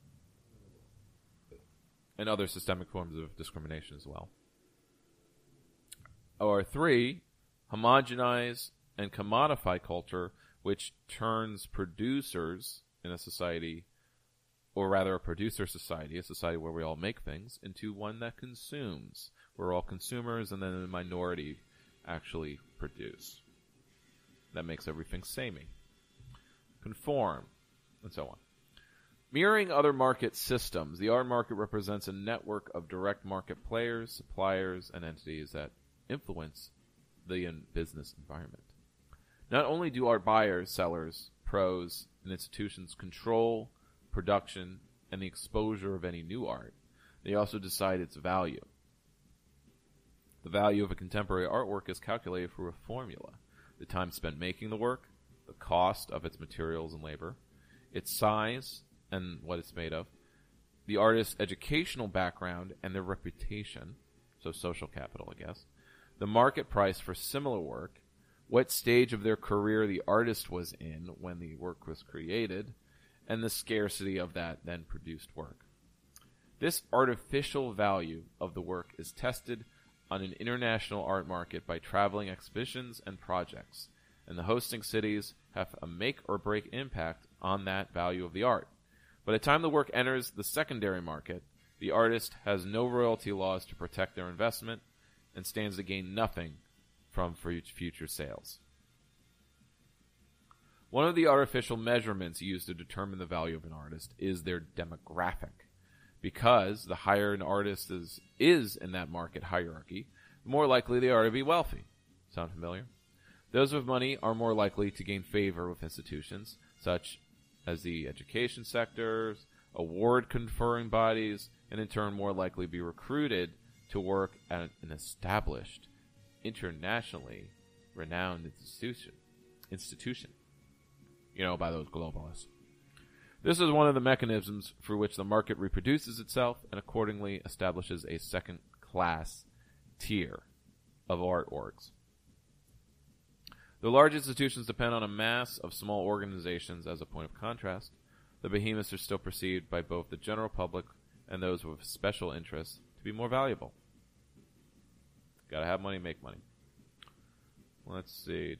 and other systemic forms of discrimination as well. Or 3, homogenize and commodify culture, which turns producers in a society, or rather a producer society, a society where we all make things, into one that consumes. We're all consumers, and then the minority actually produce. That makes everything samey. Conform, and so on. Mirroring other market systems, the art market represents a network of direct market players, suppliers, and entities that influence the business environment. Not only do art buyers, sellers, pros, and institutions control production and the exposure of any new art, they also decide its value. The value of a contemporary artwork is calculated through a formula: the time spent making the work, the cost of its materials and labor, its size and what it's made of, the artist's educational background and their reputation, so social capital, I guess, the market price for similar work, what stage of their career the artist was in when the work was created, and the scarcity of that then produced work. This artificial value of the work is tested on an international art market by traveling exhibitions and projects, and the hosting cities have a make-or-break impact on that value of the art. By the time the work enters the secondary market, the artist has no royalty laws to protect their investment and stands to gain nothing from future sales. One of the artificial measurements used to determine the value of an artist is their demographic. Because the higher an artist is in that market hierarchy, the more likely they are to be wealthy. Sound familiar? Those with money are more likely to gain favor with institutions, such as the education sectors, award-conferring bodies, and in turn more likely be recruited to work at an established, internationally renowned institution. By those globalists. This is one of the mechanisms through which the market reproduces itself and accordingly establishes a second-class tier of art orgs. The large institutions depend on a mass of small organizations as a point of contrast. The behemoths are still perceived by both the general public and those with special interests to be more valuable. Gotta have money, make money. Let's see.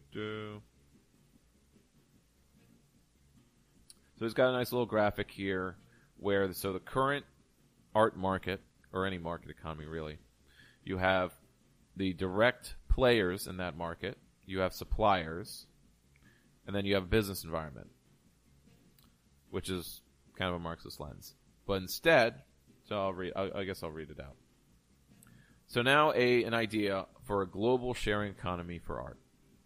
So he's got a nice little graphic here where the current art market, or any market economy really, you have the direct players in that market, you have suppliers, and then you have a business environment, which is kind of a Marxist lens. But instead, I guess I'll read it out. So now an idea for a global sharing economy for art.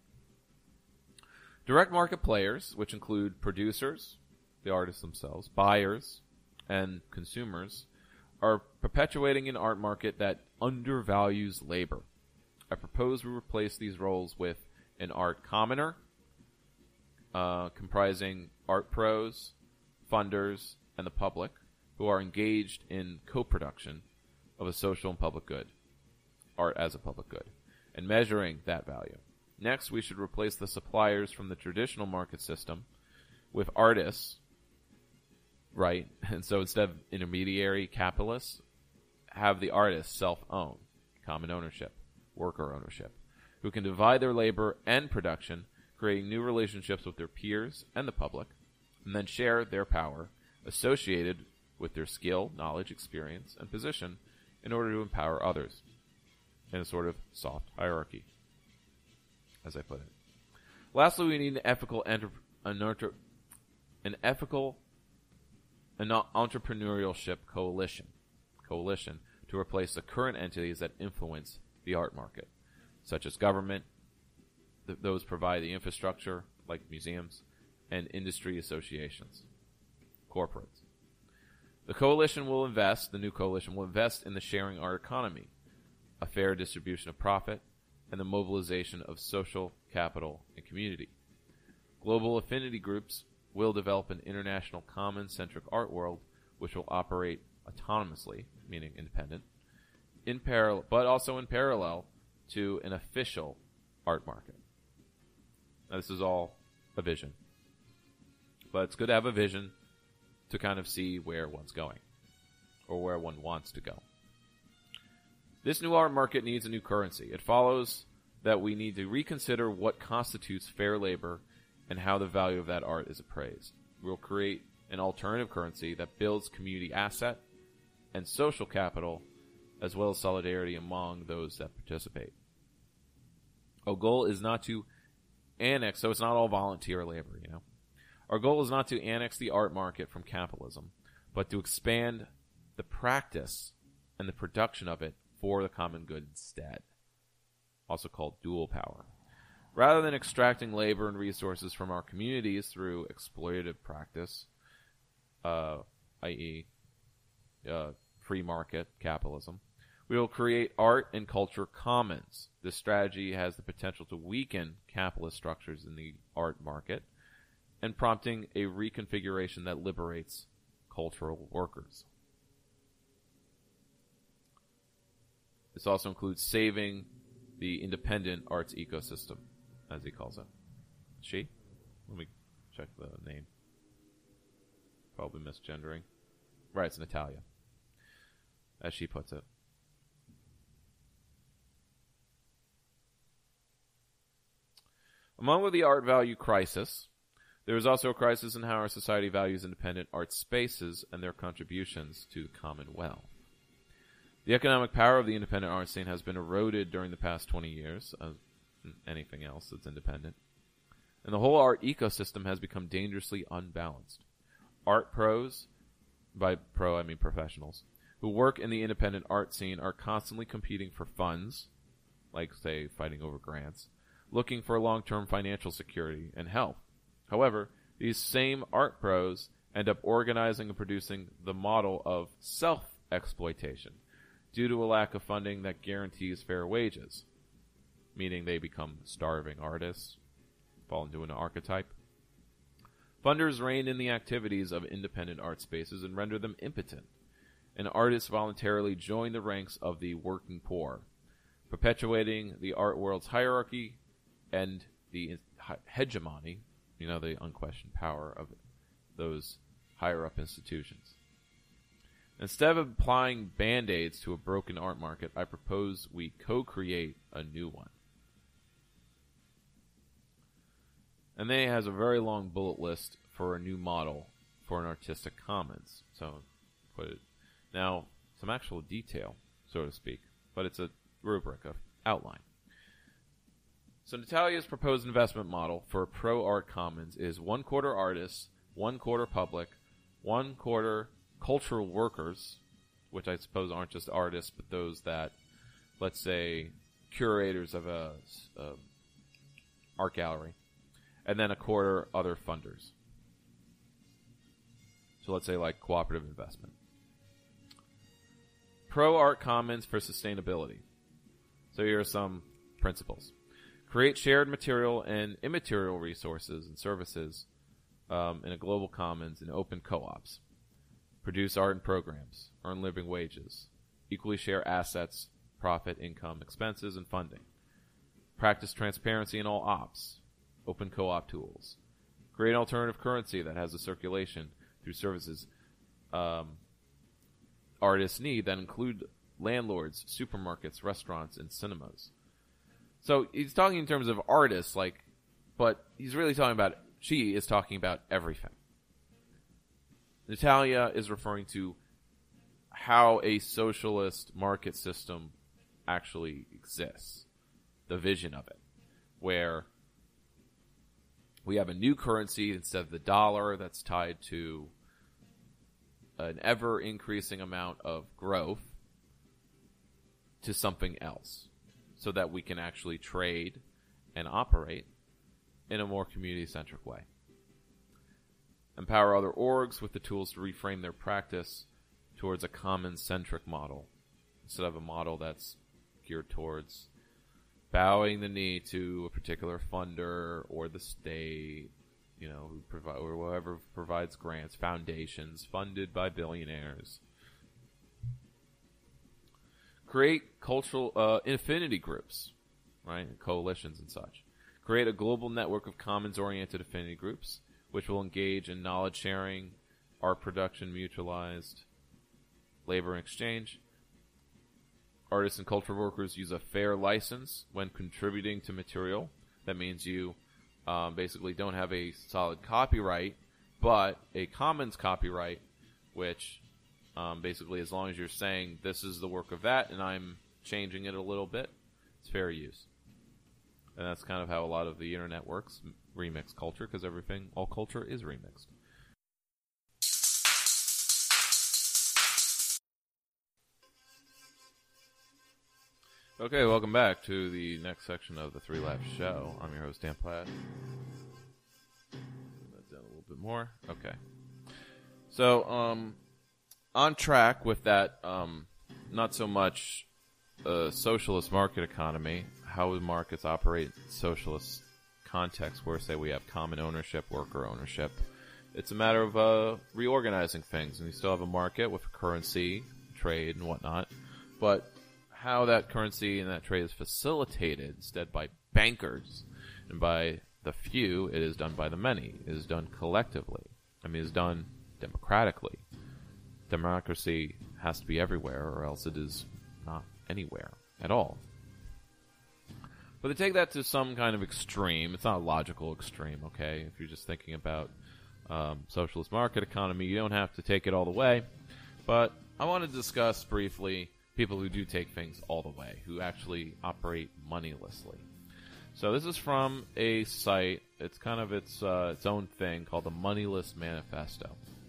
Direct market players, which include producers, the artists themselves, buyers, and consumers, are perpetuating an art market that undervalues labor. I propose we replace these roles with an art commoner, comprising art pros, funders, and the public, who are engaged in co-production of a social and public good, art as a public good, and measuring that value. Next, we should replace the suppliers from the traditional market system with artists, right? And so instead of intermediary capitalists, have the artists self-own, common ownership, worker ownership, who can divide their labor and production, creating new relationships with their peers and the public, and then share their power associated with their skill, knowledge, experience, and position in order to empower others in a sort of soft hierarchy, as I put it. Lastly, we need an entrepreneurship coalition to replace the current entities that influence the art market, such as government, those provide the infrastructure, like museums, and industry associations, corporates. The new coalition will invest in the sharing art economy, a fair distribution of profit, and the mobilization of social capital and community. Global affinity groups will develop an international common-centric art world which will operate autonomously, meaning independent, but also in parallel to an official art market. Now, this is all a vision. But it's good to have a vision to kind of see where one's going, or where one wants to go. This new art market needs a new currency. It follows that we need to reconsider what constitutes fair labor and how the value of that art is appraised. We'll create an alternative currency that builds community asset and social capital, as well as solidarity among those that participate. Our goal is not to annex, so it's not all volunteer labor, Our goal is not to annex the art market from capitalism, but to expand the practice and the production of it for the common good instead, also called dual power. Rather than extracting labor and resources from our communities through exploitative practice, i.e. free market capitalism, we will create art and culture commons. This strategy has the potential to weaken capitalist structures in the art market and prompting a reconfiguration that liberates cultural workers. This also includes saving the independent arts ecosystem, as he calls it. She? Let me check the name. Probably misgendering. Right, it's Natalia, as she puts it. Among the art value crisis, there is also a crisis in how our society values independent art spaces and their contributions to the common well. The economic power of the independent art scene has been eroded during the past 20 years, as anything else that's independent, and the whole art ecosystem has become dangerously unbalanced. Art pros, by pro I mean professionals, who work in the independent art scene are constantly competing for funds, like, say, fighting over grants, looking for long-term financial security and help. However, these same art pros end up organizing and producing the model of self-exploitation due to a lack of funding that guarantees fair wages, meaning they become starving artists, fall into an archetype. Funders rein in the activities of independent art spaces and render them impotent, and artists voluntarily join the ranks of the working poor, perpetuating the art world's hierarchy and the hegemony, the unquestioned power of those higher-up institutions. Instead of applying Band-Aids to a broken art market, I propose we co-create a new one. And then it has a very long bullet list for a new model for an artistic commons. So, put it now, some actual detail, so to speak, but it's a rubric, of outline. So Natalia's proposed investment model for a pro art commons is 1/4 artists, 1/4 public, 1/4 cultural workers, which I suppose aren't just artists, but those that, let's say, curators of a art gallery, and then 1/4 other funders. So let's say like cooperative investment. Pro art commons for sustainability. So here are some principles. Create shared material and immaterial resources and services in a global commons and open co-ops. Produce art and programs. Earn living wages. Equally share assets, profit, income, expenses, and funding. Practice transparency in all ops. Open co-op tools. Create alternative currency that has a circulation through services artists need that include landlords, supermarkets, restaurants, and cinemas. So he's talking in terms of artists, but he's really talking about, she is talking about everything. Natalia is referring to how a socialist market system actually exists, the vision of it, where we have a new currency instead of the dollar that's tied to an ever-increasing amount of growth to something else, so that we can actually trade and operate in a more community-centric way. Empower other orgs with the tools to reframe their practice towards a common-centric model, instead of a model that's geared towards bowing the knee to a particular funder or the state, who provide, or whoever provides grants, foundations funded by billionaires. Create cultural affinity groups, right? Coalitions and such. Create a global network of commons-oriented affinity groups, which will engage in knowledge sharing, art production mutualized, labor exchange. Artists and cultural workers use a fair license when contributing to material. That means you basically don't have a solid copyright, but a commons copyright, which basically, as long as you're saying this is the work of that and I'm changing it a little bit, it's fair use. And that's kind of how a lot of the internet works, remix culture, because all culture is remixed. Okay, welcome back to the next section of the Three Laughs Show. I'm your host, Dan Platt. That down a little bit more. Okay. So, on track with that, not so much socialist market economy, how the markets operate in socialist context, where, say, we have common ownership, worker ownership, it's a matter of reorganizing things, and you still have a market with currency, trade, and whatnot. But how that currency and that trade is facilitated instead by bankers and by the few, it is done by the many. It is done collectively. I mean, it's done democratically. Democracy has to be everywhere, or else it is not anywhere at all. But they take that to some kind of extreme. It's not a logical extreme, okay? If you're just thinking about socialist market economy, you don't have to take it all the way. But I want to discuss briefly people who do take things all the way, who actually operate moneylessly. So this is from a site. It's kind of its own thing called the Moneyless Manifesto.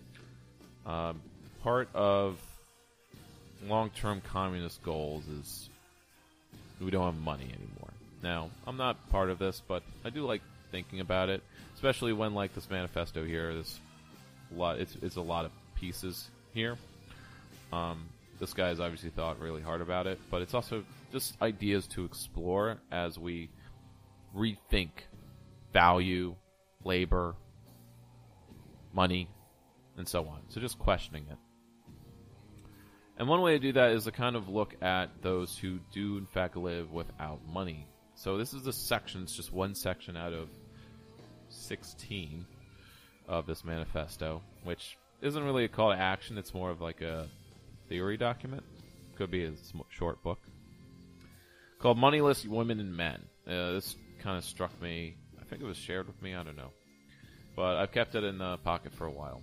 Part of long-term communist goals is we don't have money anymore. Now, I'm not part of this, but I do like thinking about it, especially when, like, this manifesto here, it's a lot of pieces here. This guy has obviously thought really hard about it, but it's also just ideas to explore as we rethink value, labor, money, and so on. So just questioning it. And one way to do that is to kind of look at those who do in fact live without money. So this is the section, it's just one section out of 16 of this manifesto, which isn't really a call to action, it's more of like a theory document. Could be a short book. Called Moneyless Women and Men. This kind of struck me. I think it was shared with me, I don't know. But I've kept it in the pocket for a while.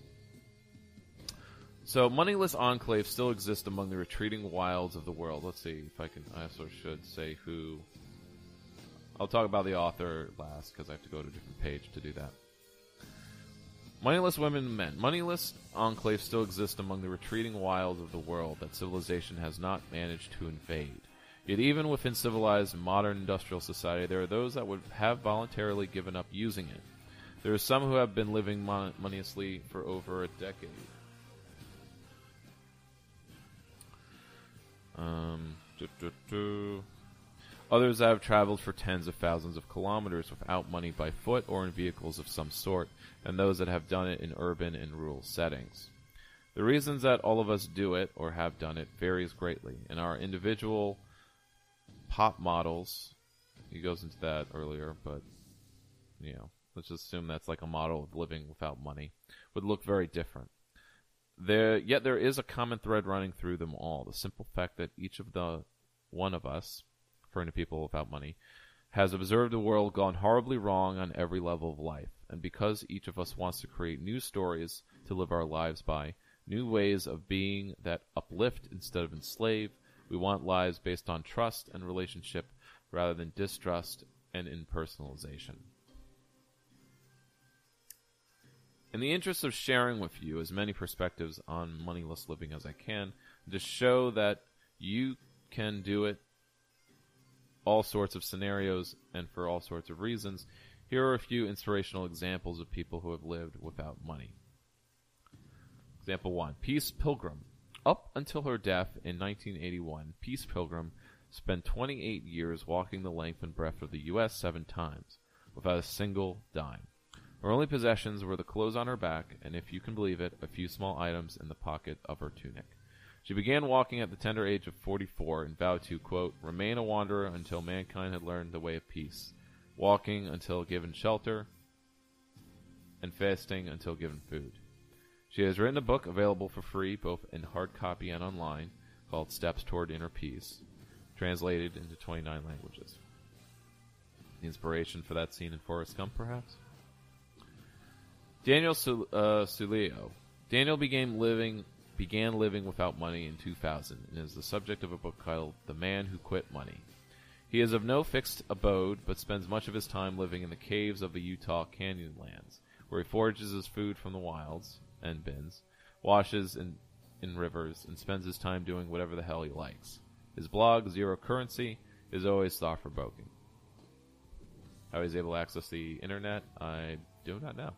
So, moneyless enclaves still exist among the retreating wilds of the world. Let's see if I can. I also should say who. I'll talk about the author last because I have to go to a different page to do that. Moneyless women and men. Moneyless enclaves still exist among the retreating wilds of the world that civilization has not managed to invade. Yet even within civilized modern industrial society, there are those that would have voluntarily given up using it. There are some who have been living moneylously for over a decade. Others have traveled for tens of thousands of kilometers without money by foot or in vehicles of some sort, and those that have done it in urban and rural settings. The reasons that all of us do it or have done it varies greatly. In our individual pop models, he goes into that earlier, but let's just assume that's like a model of living without money, would look very different. Yet there is a common thread running through them all, the simple fact that each of the one of us, referring to people without money, has observed a world gone horribly wrong on every level of life, and because each of us wants to create new stories to live our lives by, new ways of being that uplift instead of enslave, we want lives based on trust and relationship rather than distrust and impersonalization. In the interest of sharing with you as many perspectives on moneyless living as I can, to show that you can do it all sorts of scenarios and for all sorts of reasons, here are a few inspirational examples of people who have lived without money. Example 1. Peace Pilgrim. Up until her death in 1981, Peace Pilgrim spent 28 years walking the length and breadth of the U.S. 7 times, without a single dime. Her only possessions were the clothes on her back, and if you can believe it, a few small items in the pocket of her tunic. She began walking at the tender age of 44 and vowed to, quote, remain a wanderer until mankind had learned the way of peace, walking until given shelter, and fasting until given food. She has written a book available for free, both in hard copy and online, called Steps Toward Inner Peace, translated into 29 languages. The inspiration for that scene in Forrest Gump, perhaps? Daniel Suleo. Daniel began living without money in 2000 and is the subject of a book titled The Man Who Quit Money. He is of no fixed abode, but spends much of his time living in the caves of the Utah Canyonlands, where he forages his food from the wilds and bins, washes in rivers, and spends his time doing whatever the hell he likes. His blog, Zero Currency, is always thought-provoking. How he's able to access the internet, I do not know.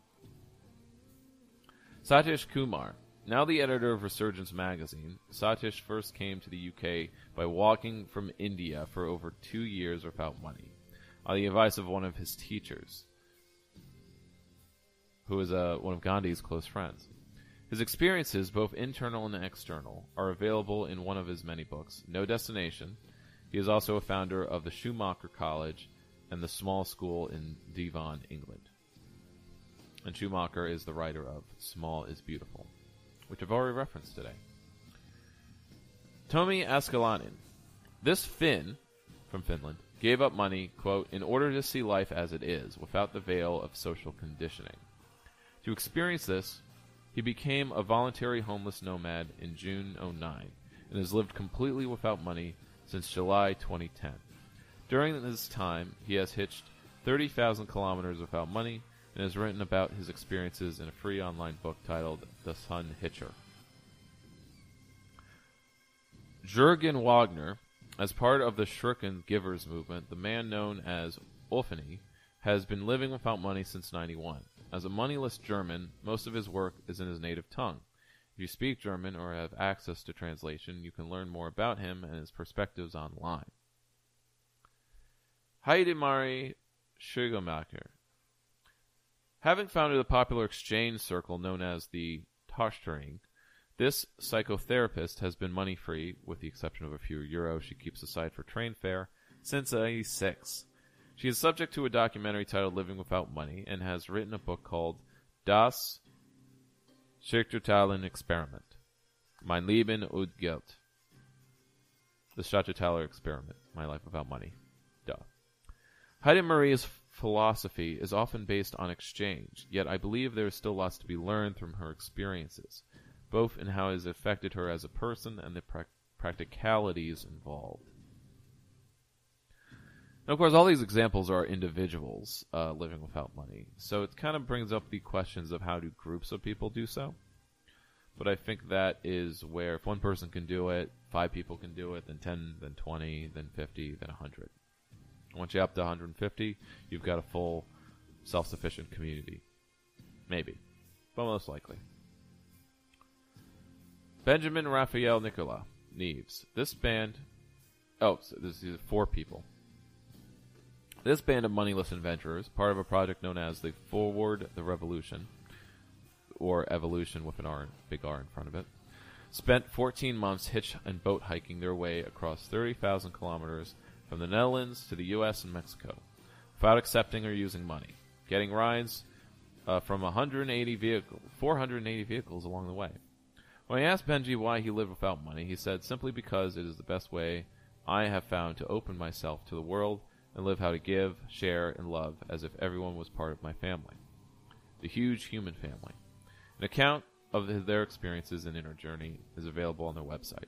Satish Kumar. Now the editor of Resurgence magazine, Satish first came to the UK by walking from India for over 2 years without money, on the advice of one of his teachers. who is one of Gandhi's close friends. His experiences, both internal and external, are available in one of his many books, No Destination. He is also a founder of the Schumacher College and the Small School in Devon, England. And Schumacher is the writer of Small is Beautiful, which I've already referenced today. Tomi Askelainen. This Finn, from Finland, gave up money, quote, in order to see life as it is, without the veil of social conditioning. To experience this, he became a voluntary homeless nomad in June 2009 and has lived completely without money since July 2010. During this time, he has hitched 30,000 kilometers without money and has written about his experiences in a free online book titled The Sun Hitcher. Jürgen Wagner, as part of the Schurken Givers movement, the man known as Olfeni, has been living without money since 1991. As a moneyless German, most of his work is in his native tongue. If you speak German or have access to translation, you can learn more about him and his perspectives online. Heidemarie Schögemacher. Having founded a popular exchange circle known as the Tauschring, this psychotherapist has been money-free, with the exception of a few euros she keeps aside for train fare, since 1986. She is subject to a documentary titled Living Without Money and has written a book called Das Schachtotalen Experiment. Mein Leben ohne Geld. The Schachtotalen Experiment. My Life Without Money. Duh. Heidemarie's philosophy is often based on exchange, yet I believe there is still lots to be learned from her experiences, both in how it has affected her as a person and the practicalities involved. Now, of course, all these examples are individuals living without money, so it kind of brings up the questions of how do groups of people do so. But I think that is where if one person can do it, 5 people can do it, then 10, then 20, then 50, then 100. Once you're up to 150, you've got a full self-sufficient community. Maybe, but most likely. Benjamin Raphael Nicola Neves. This band... Oh, so this is 4 people. This band of moneyless adventurers, part of a project known as the Forward the Revolution, or Evolution with an R, big R in front of it, spent 14 months hitch and boat hiking their way across 30,000 kilometers from the Netherlands to the U.S. and Mexico, without accepting or using money, getting rides from 480 vehicles along the way. When I asked Benji why he lived without money, he said, simply because it is the best way I have found to open myself to the world and live how to give, share, and love as if everyone was part of my family. The huge human family. An account of their experiences and inner journey is available on their website.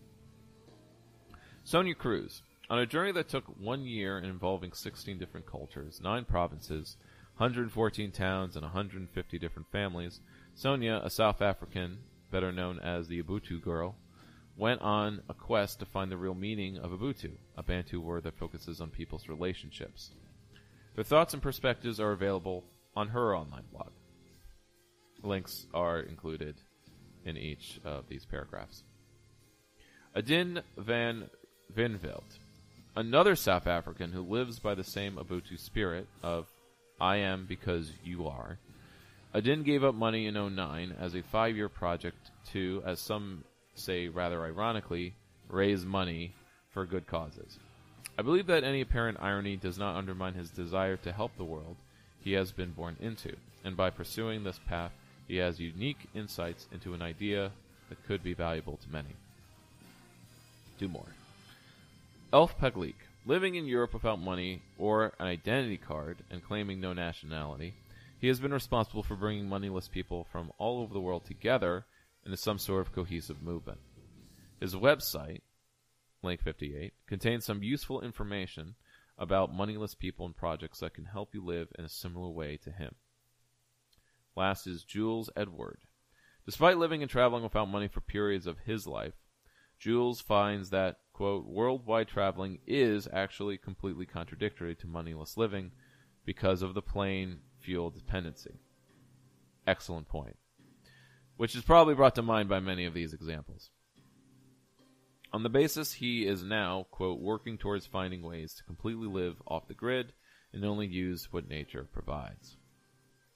Sonia Cruz. On a journey that took 1 year and involving 16 different cultures, 9 provinces, 114 towns, and 150 different families, Sonia, a South African, better known as the Ubuntu Girl, went on a quest to find the real meaning of Ubuntu, a Bantu word that focuses on people's relationships. Their thoughts and perspectives are available on her online blog. Links are included in each of these paragraphs. Adin van Vinveld, another South African who lives by the same Ubuntu spirit of I am because you are. Adin gave up money in 2009 as a 5-year project to, as some say rather ironically, raise money for good causes. I believe that any apparent irony does not undermine his desire to help the world he has been born into, and by pursuing this path, he has unique insights into an idea that could be valuable to many. 2 more. Elf Pegleek. Living in Europe without money or an identity card and claiming no nationality, he has been responsible for bringing moneyless people from all over the world together into some sort of cohesive movement. His website, link 58, contains some useful information about moneyless people and projects that can help you live in a similar way to him. Last is Jules Edward. Despite living and traveling without money for periods of his life, Jules finds that, quote, worldwide traveling is actually completely contradictory to moneyless living because of the plain fuel dependency. Excellent point. Which is probably brought to mind by many of these examples. On the basis he is now, quote, working towards finding ways to completely live off the grid and only use what nature provides.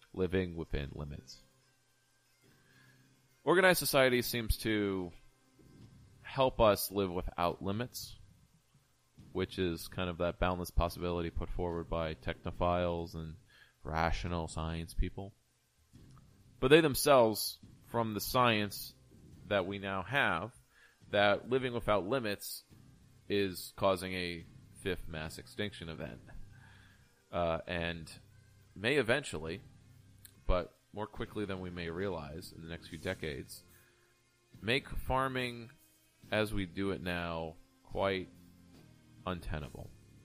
living within limits. Organized society seems to help us live without limits, which is kind of that boundless possibility put forward by technophiles and rational science people. But they themselves, from the science that we now have, that living without limits is causing a fifth mass extinction event. And may eventually, but more quickly than we may realize in the next few decades, make farming as we do it now quite untenable.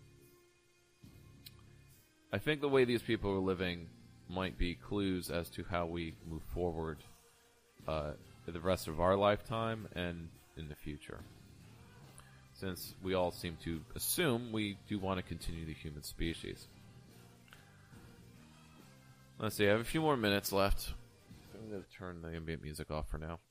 I think the way these people are living might be clues as to how we move forward the rest of our lifetime and in the future. Since we all seem to assume we do want to continue the human species. Let's see, I have a few more minutes left. I'm going to turn the ambient music off for now.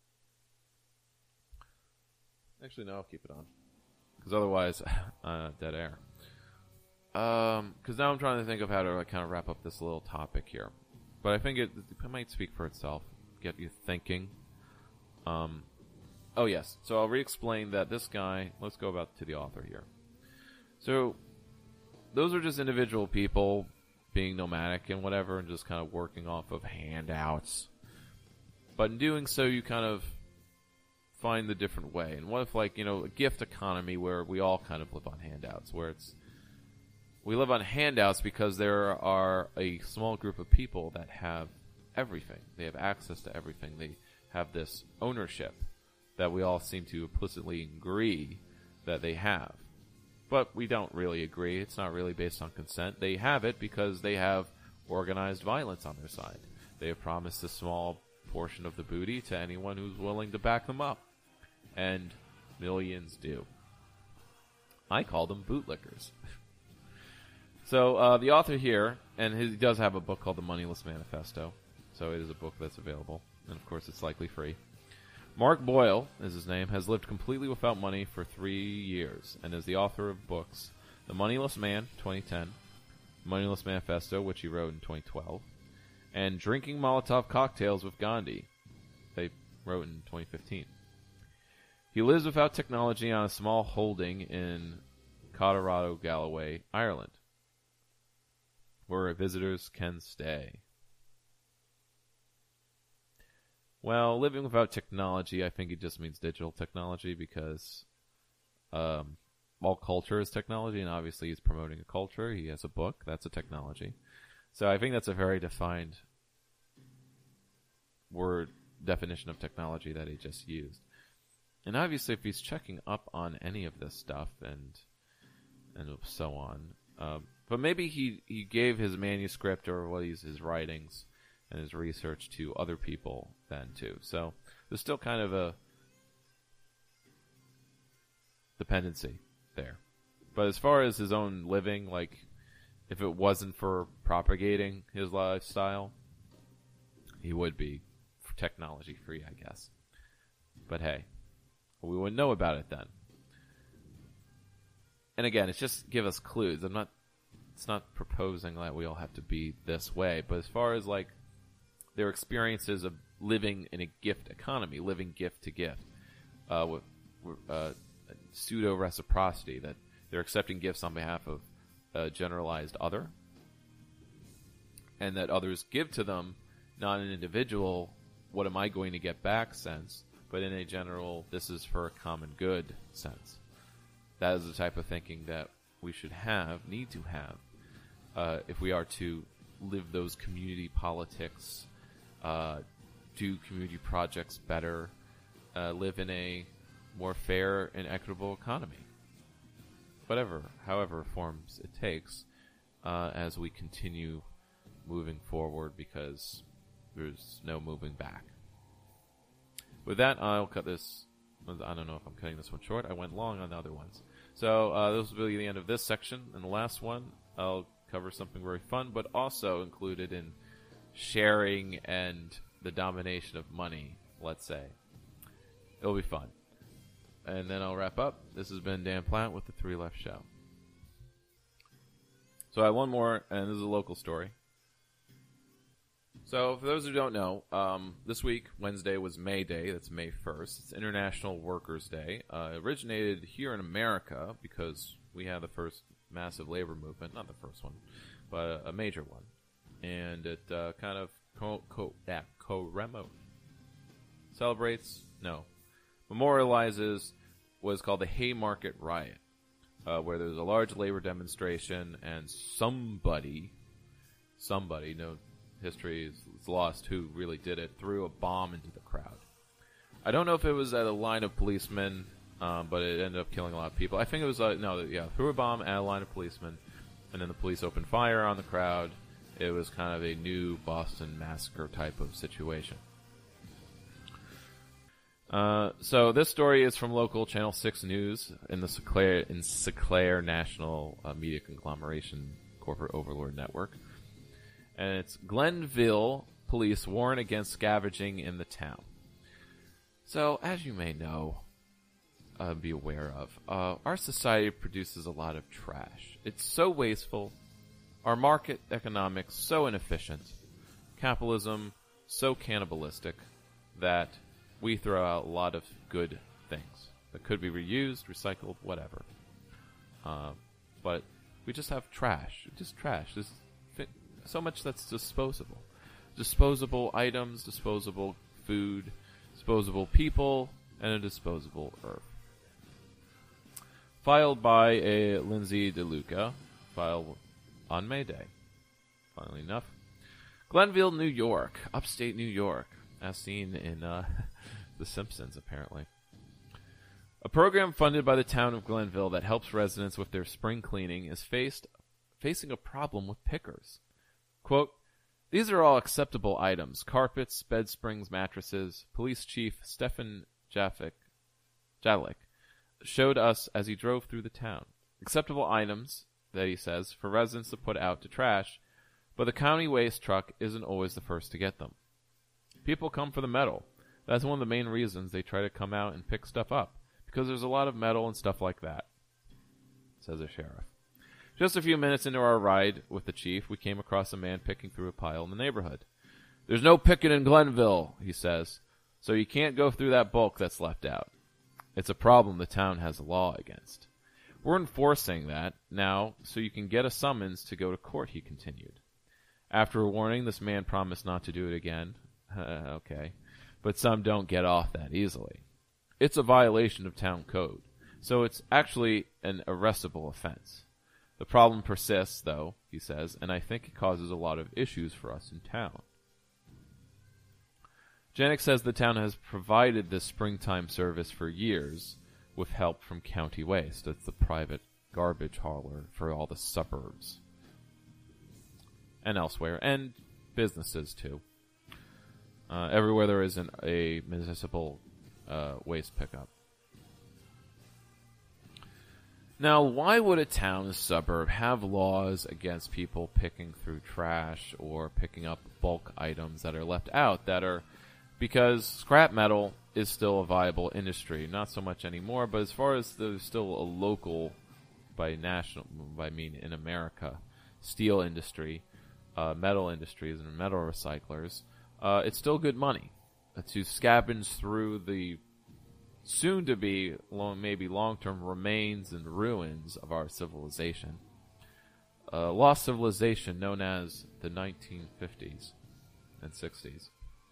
Actually, no, I'll keep it on. Because otherwise, dead air. Because now I'm trying to think of how to kind of wrap up this little topic here. But I think it might speak for itself. Get you thinking. Oh, yes. So I'll re-explain that this guy... Let's go back to the author here. So, those are just individual people being nomadic and whatever, and just kind of working off of handouts. But in doing so, you kind of find the different way. And what if, like, a gift economy where we all kind of live on handouts, where it's... We live on handouts because there are a small group of people that have everything. They have access to everything. They have this ownership that we all seem to implicitly agree that they have. But we don't really agree. It's not really based on consent. They have it because they have organized violence on their side. They have promised a small portion of the booty to anyone who's willing to back them up. And millions do. I call them bootlickers. So the author here, and he does have a book called The Moneyless Manifesto. So it is a book that's available. And of course it's likely free. Mark Boyle is his name, has lived completely without money for 3 years, and is the author of books The Moneyless Man, 2010, Moneyless Manifesto, which he wrote in 2012, and Drinking Molotov Cocktails with Gandhi, they wrote in 2015. He lives without technology on a small holding in Colorado, Galloway, Ireland, where visitors can stay. Well, living without technology, I think it just means digital technology because all culture is technology, and obviously he's promoting a culture. He has a book. That's a technology. So I think that's a very defined word definition of technology that he just used. And obviously if he's checking up on any of this stuff and so on, but maybe he gave his manuscript or his writings and his research to other people then too. So there's still kind of a dependency there. But as far as his own living, like if it wasn't for propagating his lifestyle, he would be technology free, I guess. But hey, we wouldn't know about it then. And again, it's just give us clues. It's not proposing that we all have to be this way, but as far as like their experiences of living in a gift economy, living gift to gift, with pseudo reciprocity, that they're accepting gifts on behalf of a generalized other, and that others give to them not an individual, what am I going to get back sense, but in a general, this is for a common good sense. That is the type of thinking that we should have, need to have, if we are to live those community politics, do community projects better, live in a more fair and equitable economy. However forms it takes, as we continue moving forward, because there's no moving back. With that, I'll cut this. I don't know if I'm cutting this one short. I went long on the other ones. So this will be the end of this section. And the last one, I'll cover something very fun, but also included in sharing and the domination of money, let's say. It'll be fun. And then I'll wrap up. This has been Dan Platt with the Three Left Show. So I have one more, and this is a local story. So, for those who don't know, this week, Wednesday, was May Day. That's May 1st. It's International Workers' Day. It originated here in America because we had the first massive labor movement. Not the first one, but a major one. And it kind of memorializes what is called the Haymarket Riot, where there's a large labor demonstration and somebody, no history is lost who really did it, threw a bomb into the crowd. I don't know if it was at a line of policemen, but it ended up killing a lot of people. I think it was, threw a bomb at a line of policemen, and then the police opened fire on the crowd. It was kind of a new Boston Massacre type of situation. So this story is from local Channel 6 News in the Sinclair National Media Conglomeration Corporate Overlord Network. And it's Glenville police warn against scavenging in the town. So, as you may know, be aware of, our society produces a lot of trash. It's so wasteful, our market economics so inefficient, capitalism so cannibalistic, that we throw out a lot of good things that could be reused, recycled, whatever. But we just have trash. Just trash. There's so much that's disposable. Disposable items, disposable food, disposable people, and a disposable earth. Filed by a Lindsay DeLuca, filed on May Day. Funnily enough. Glenville, New York. Upstate New York. As seen in The Simpsons, apparently. A program funded by the town of Glenville that helps residents with their spring cleaning is facing a problem with pickers. Quote, "These are all acceptable items. Carpets, bed springs, mattresses. Police Chief Stefan Jalick showed us as he drove through the town. Acceptable items, that he says, for residents to put out to trash, but the county waste truck isn't always the first to get them. People come for the metal. That's one of the main reasons they try to come out and pick stuff up, because there's a lot of metal and stuff like that," says a sheriff. Just a few minutes into our ride with the chief, we came across a man picking through a pile in the neighborhood. "There's no picking in Glenville," he says, "so you can't go through that bulk that's left out. It's a problem the town has a law against. We're enforcing that now so you can get a summons to go to court," he continued. After a warning, this man promised not to do it again. Okay. But some don't get off that easily. It's a violation of town code, so it's actually an arrestable offense. The problem persists, though, he says, and I think it causes a lot of issues for us in town. Janik says the town has provided this springtime service for years with help from County Waste. That's the private garbage hauler for all the suburbs and elsewhere, and businesses, too. Everywhere there isn't a municipal waste pickup. Now, why would a town or suburb have laws against people picking through trash or picking up bulk items that are left out because scrap metal is still a viable industry. Not so much anymore, but as far as there's still a local, in America, steel industry, metal industries and metal recyclers, it's still good money to scavenge through the soon-to-be, maybe long-term remains and ruins of our civilization. Lost civilization known as the 1950s and 60s.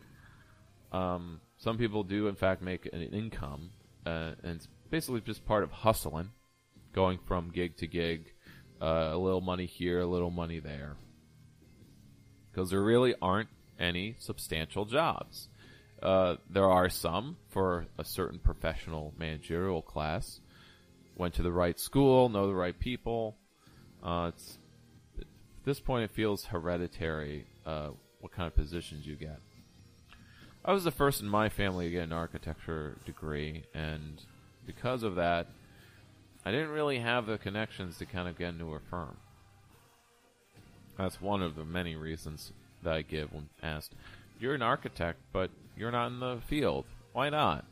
Some people do, in fact, make an income, and it's basically just part of hustling, going from gig to gig, a little money here, a little money there. Because there really aren't any substantial jobs. There are some for a certain professional managerial class. Went to the right school, know the right people. At this point, it feels hereditary what kind of positions you get. I was the first in my family to get an architecture degree, and because of that, I didn't really have the connections to kind of get into a firm. That's one of the many reasons that I give when asked, "You're an architect, but you're not in the field. Why not?"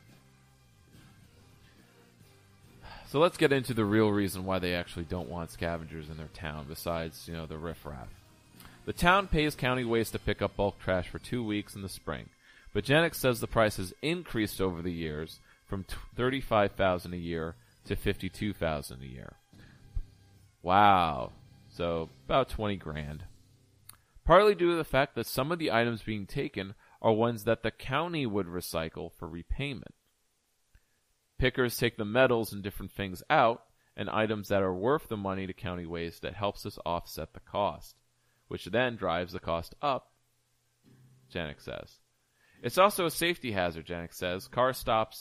So let's get into the real reason why they actually don't want scavengers in their town, besides, the riffraff. The town pays County Waste to pick up bulk trash for 2 weeks in the spring, but Janik says the price has increased over the years from $35,000 a year to $52,000 a year. Wow. So about 20 grand. Partly due to the fact that some of the items being taken are ones that the county would recycle for repayment. Pickers take the metals and different things out, and items that are worth the money to County Waste that helps us offset the cost, which then drives the cost up, Janik says. It's also a safety hazard, Janik says. Cars stop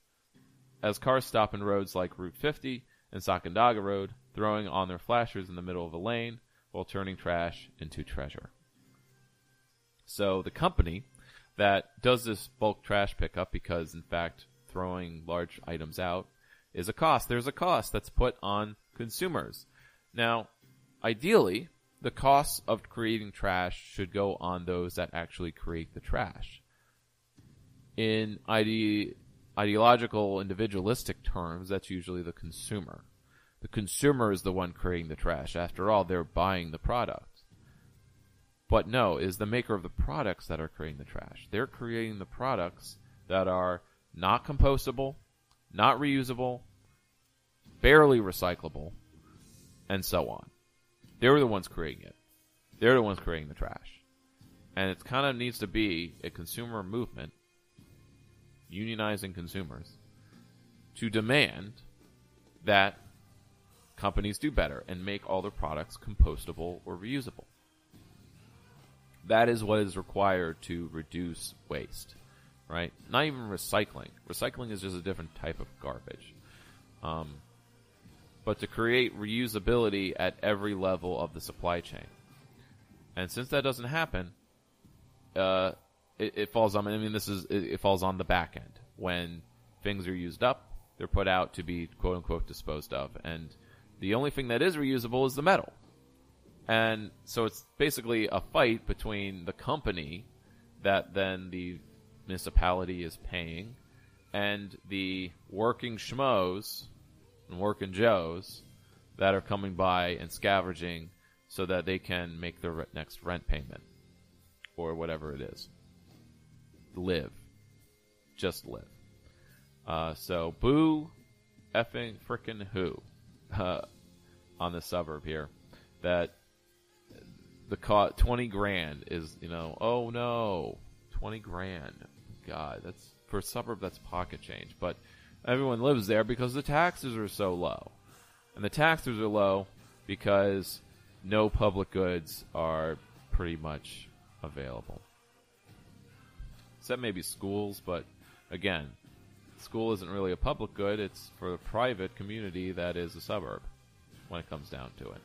in roads like Route 50 and Sacandaga Road, throwing on their flashers in the middle of a lane while turning trash into treasure. So the company that does this bulk trash pickup, because in fact throwing large items out is a cost. There's a cost that's put on consumers. Now, ideally, the costs of creating trash should go on those that actually create the trash. In ideological, individualistic terms, that's usually the consumer. The consumer is the one creating the trash. After all, they're buying the product. But no, it is the maker of the products that are creating the trash. They're creating the products that are not compostable, not reusable, barely recyclable, and so on. They're the ones creating it. They're the ones creating the trash. And it kind of needs to be a consumer movement, unionizing consumers, to demand that companies do better and make all their products compostable or reusable. That is what is required to reduce waste, right? Not even recycling. Recycling is just a different type of garbage. But to create reusability at every level of the supply chain. And since that doesn't happen, it falls on, it falls on the back end. When things are used up, they're put out to be quote unquote disposed of. And the only thing that is reusable is the metal. And so it's basically a fight between the company that then the municipality is paying and the working schmoes and working joes that are coming by and scavenging so that they can make their next rent payment or whatever it is. Live. Just live. So boo effing frickin' who on the suburb here that the 20 grand is, oh no, 20 grand. God, that's for a suburb, that's pocket change. But everyone lives there because the taxes are so low. And the taxes are low because no public goods are pretty much available. Except maybe schools, but again, school isn't really a public good. It's for the private community that is a suburb when it comes down to it.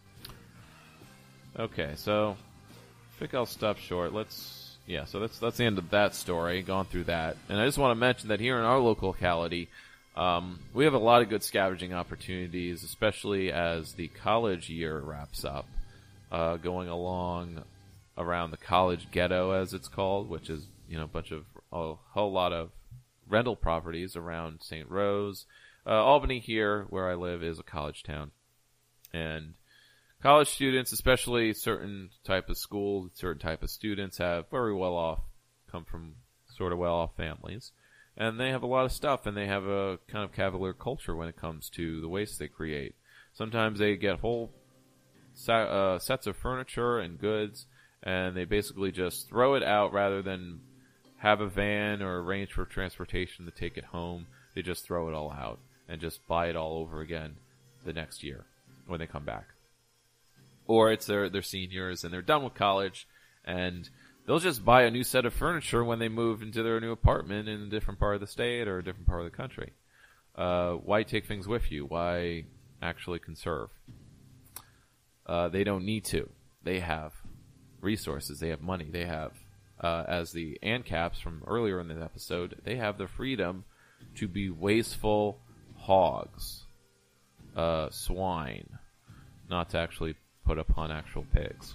Okay, so I think I'll stop short. So that's the end of that story. Gone through that. And I just want to mention that here in our local locality, we have a lot of good scavenging opportunities, especially as the college year wraps up, going along around the college ghetto, as it's called, which is, a whole lot of rental properties around St. Rose. Albany here, where I live, is a college town. And college students, especially certain type of schools, certain type of students have come from sort of well-off families. And they have a lot of stuff, and they have a kind of cavalier culture when it comes to the waste they create. Sometimes they get whole sets of furniture and goods, and they basically just throw it out rather than have a van or arrange for transportation to take it home. They just throw it all out and just buy it all over again the next year when they come back. Or it's they're seniors and they're done with college, and they'll just buy a new set of furniture when they move into their new apartment in a different part of the state or a different part of the country. Why take things with you? Why actually conserve? They don't need to. They have resources. They have money. They have, as the ANCAPs from earlier in the episode, they have the freedom to be wasteful hogs, swine, not to actually put upon actual pigs.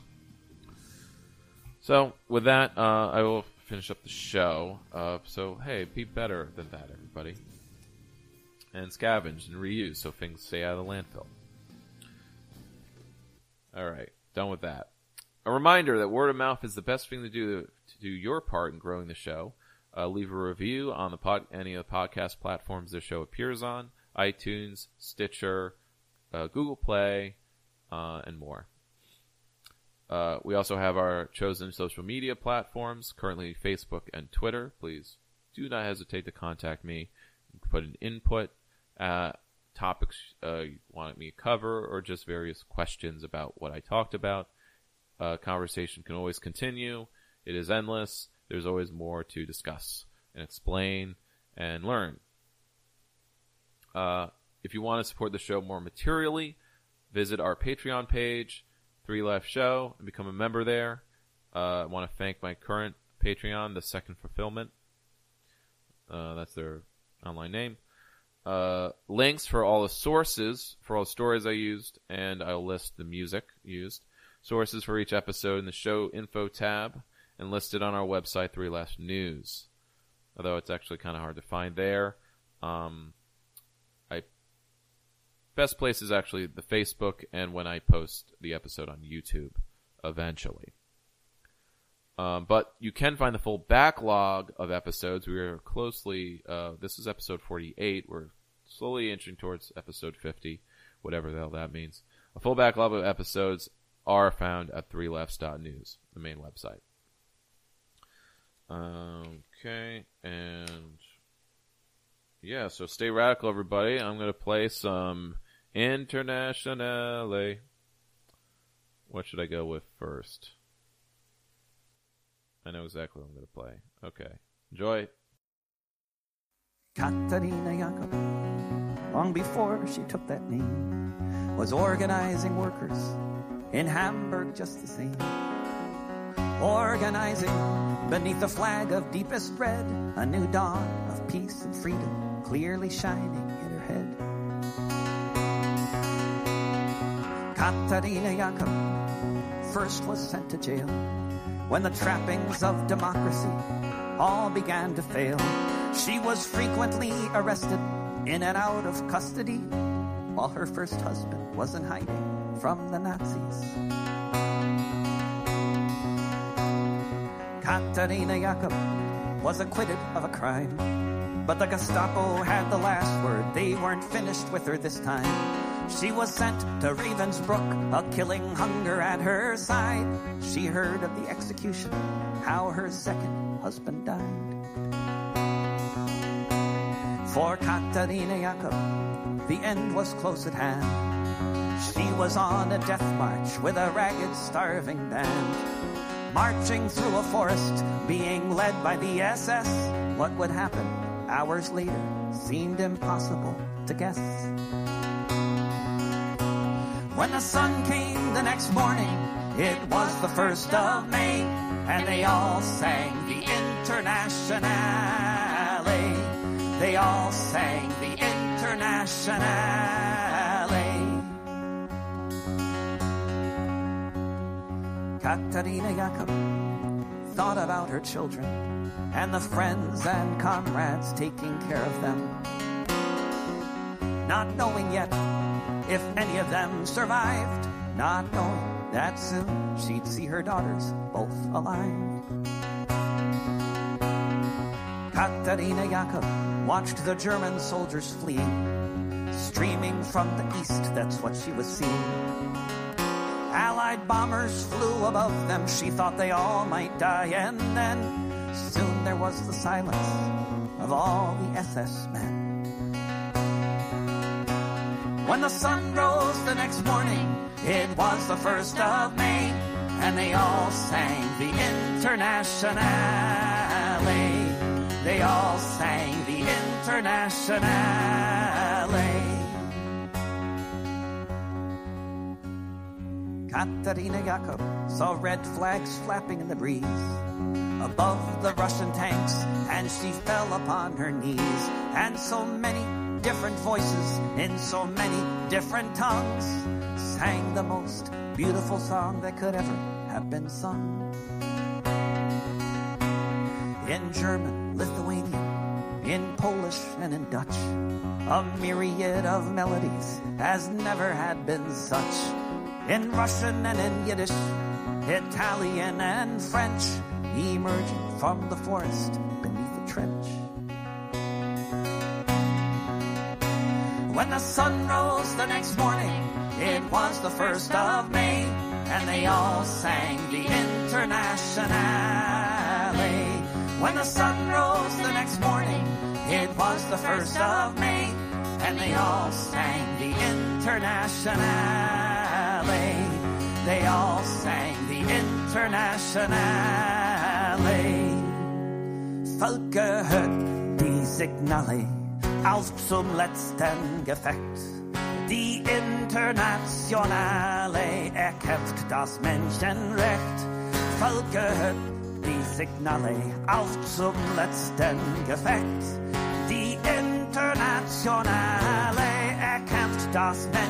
So, with that, I will finish up the show. So, hey, be better than that, everybody. And scavenge and reuse so things stay out of the landfill. Alright, done with that. A reminder that word of mouth is the best thing to do your part in growing the show. Leave a review on any of the podcast platforms the show appears on, iTunes, Stitcher, Google Play, and more. We also have our chosen social media platforms, currently Facebook and Twitter. Please do not hesitate to contact me. Put an input, topics you want me to cover, or just various questions about what I talked about. Conversation can always continue. It is endless. There's always more to discuss and explain and learn. If you want to support the show more materially, visit our Patreon page, 3 Left Show, and become a member there. I want to thank my current Patreon, The Second Fulfillment. That's their online name. Links for all the sources, for all the stories I used, and I'll list the music used. Sources for each episode in the show info tab, and listed on our website, 3 Left News. Although it's actually kind of hard to find there. Best place is actually the Facebook, and when I post the episode on YouTube, eventually. But you can find the full backlog of episodes. We are closely, this is episode 48. We're slowly inching towards episode 50, whatever the hell that means. A full backlog of episodes are found at 3lefts.news, the main website. Okay, and yeah, so stay radical, everybody. I'm going to play some Internationale. What should I go with first? I know exactly what I'm going to play. Okay. Enjoy.
Katarina Jakob, long before she took that name, was organizing workers in Hamburg just the same. Organizing beneath the flag of deepest red, a new dawn of peace and freedom clearly shining in her head. Katarina Jakob first was sent to jail when the trappings of democracy all began to fail. She was frequently arrested in and out of custody while her first husband was in hiding from the Nazis. Katarina Jakob was acquitted of a crime, but the Gestapo had the last word. They weren't finished with her this time. She was sent to Ravensbrück, a killing hunger at her side. She heard of the execution, how her second husband died. For Katarina Jakob, the end was close at hand. She was on a death march with a ragged, starving band, marching through a forest, being led by the SS. What would happen hours later seemed impossible to guess. When the sun came the next morning, it was the 1st of May, and they all sang the Internationale. They all sang the Internationale. Katarina Jakob thought about her children and the friends and comrades taking care of them, not knowing yet if any of them survived, not knowing that soon she'd see her daughters both alive. Katarina Jakob watched the German soldiers fleeing, streaming from the east, that's what she was seeing. Allied bombers flew above them, she thought they all might die, and then soon there was the silence of all the SS men. When the sun rose the next morning, it was the 1st of May, and they all sang the Internationale. They all sang the Internationale. Katarina Jakob saw red flags flapping in the breeze above the Russian tanks, and she fell upon her knees. And so many different voices in so many different tongues sang the most beautiful song that could ever have been sung. In German, Lithuanian, in Polish and in Dutch, a myriad of melodies as never had been such. In Russian and in Yiddish, Italian and French, emerging from the forest beneath the trench. When the sun rose the next morning, it was the 1st of May, and they all sang the Internationale. When the sun rose the next morning, it was the 1st of May, and they all sang the Internationale. They all sang the Internationale. Folke hört die Signale auf zum letzten Gefecht. Die Internationale erkämpft das Menschenrecht. Folke hört die Signale auf zum letzten Gefecht. Die Internationale erkämpft das Menschenrecht.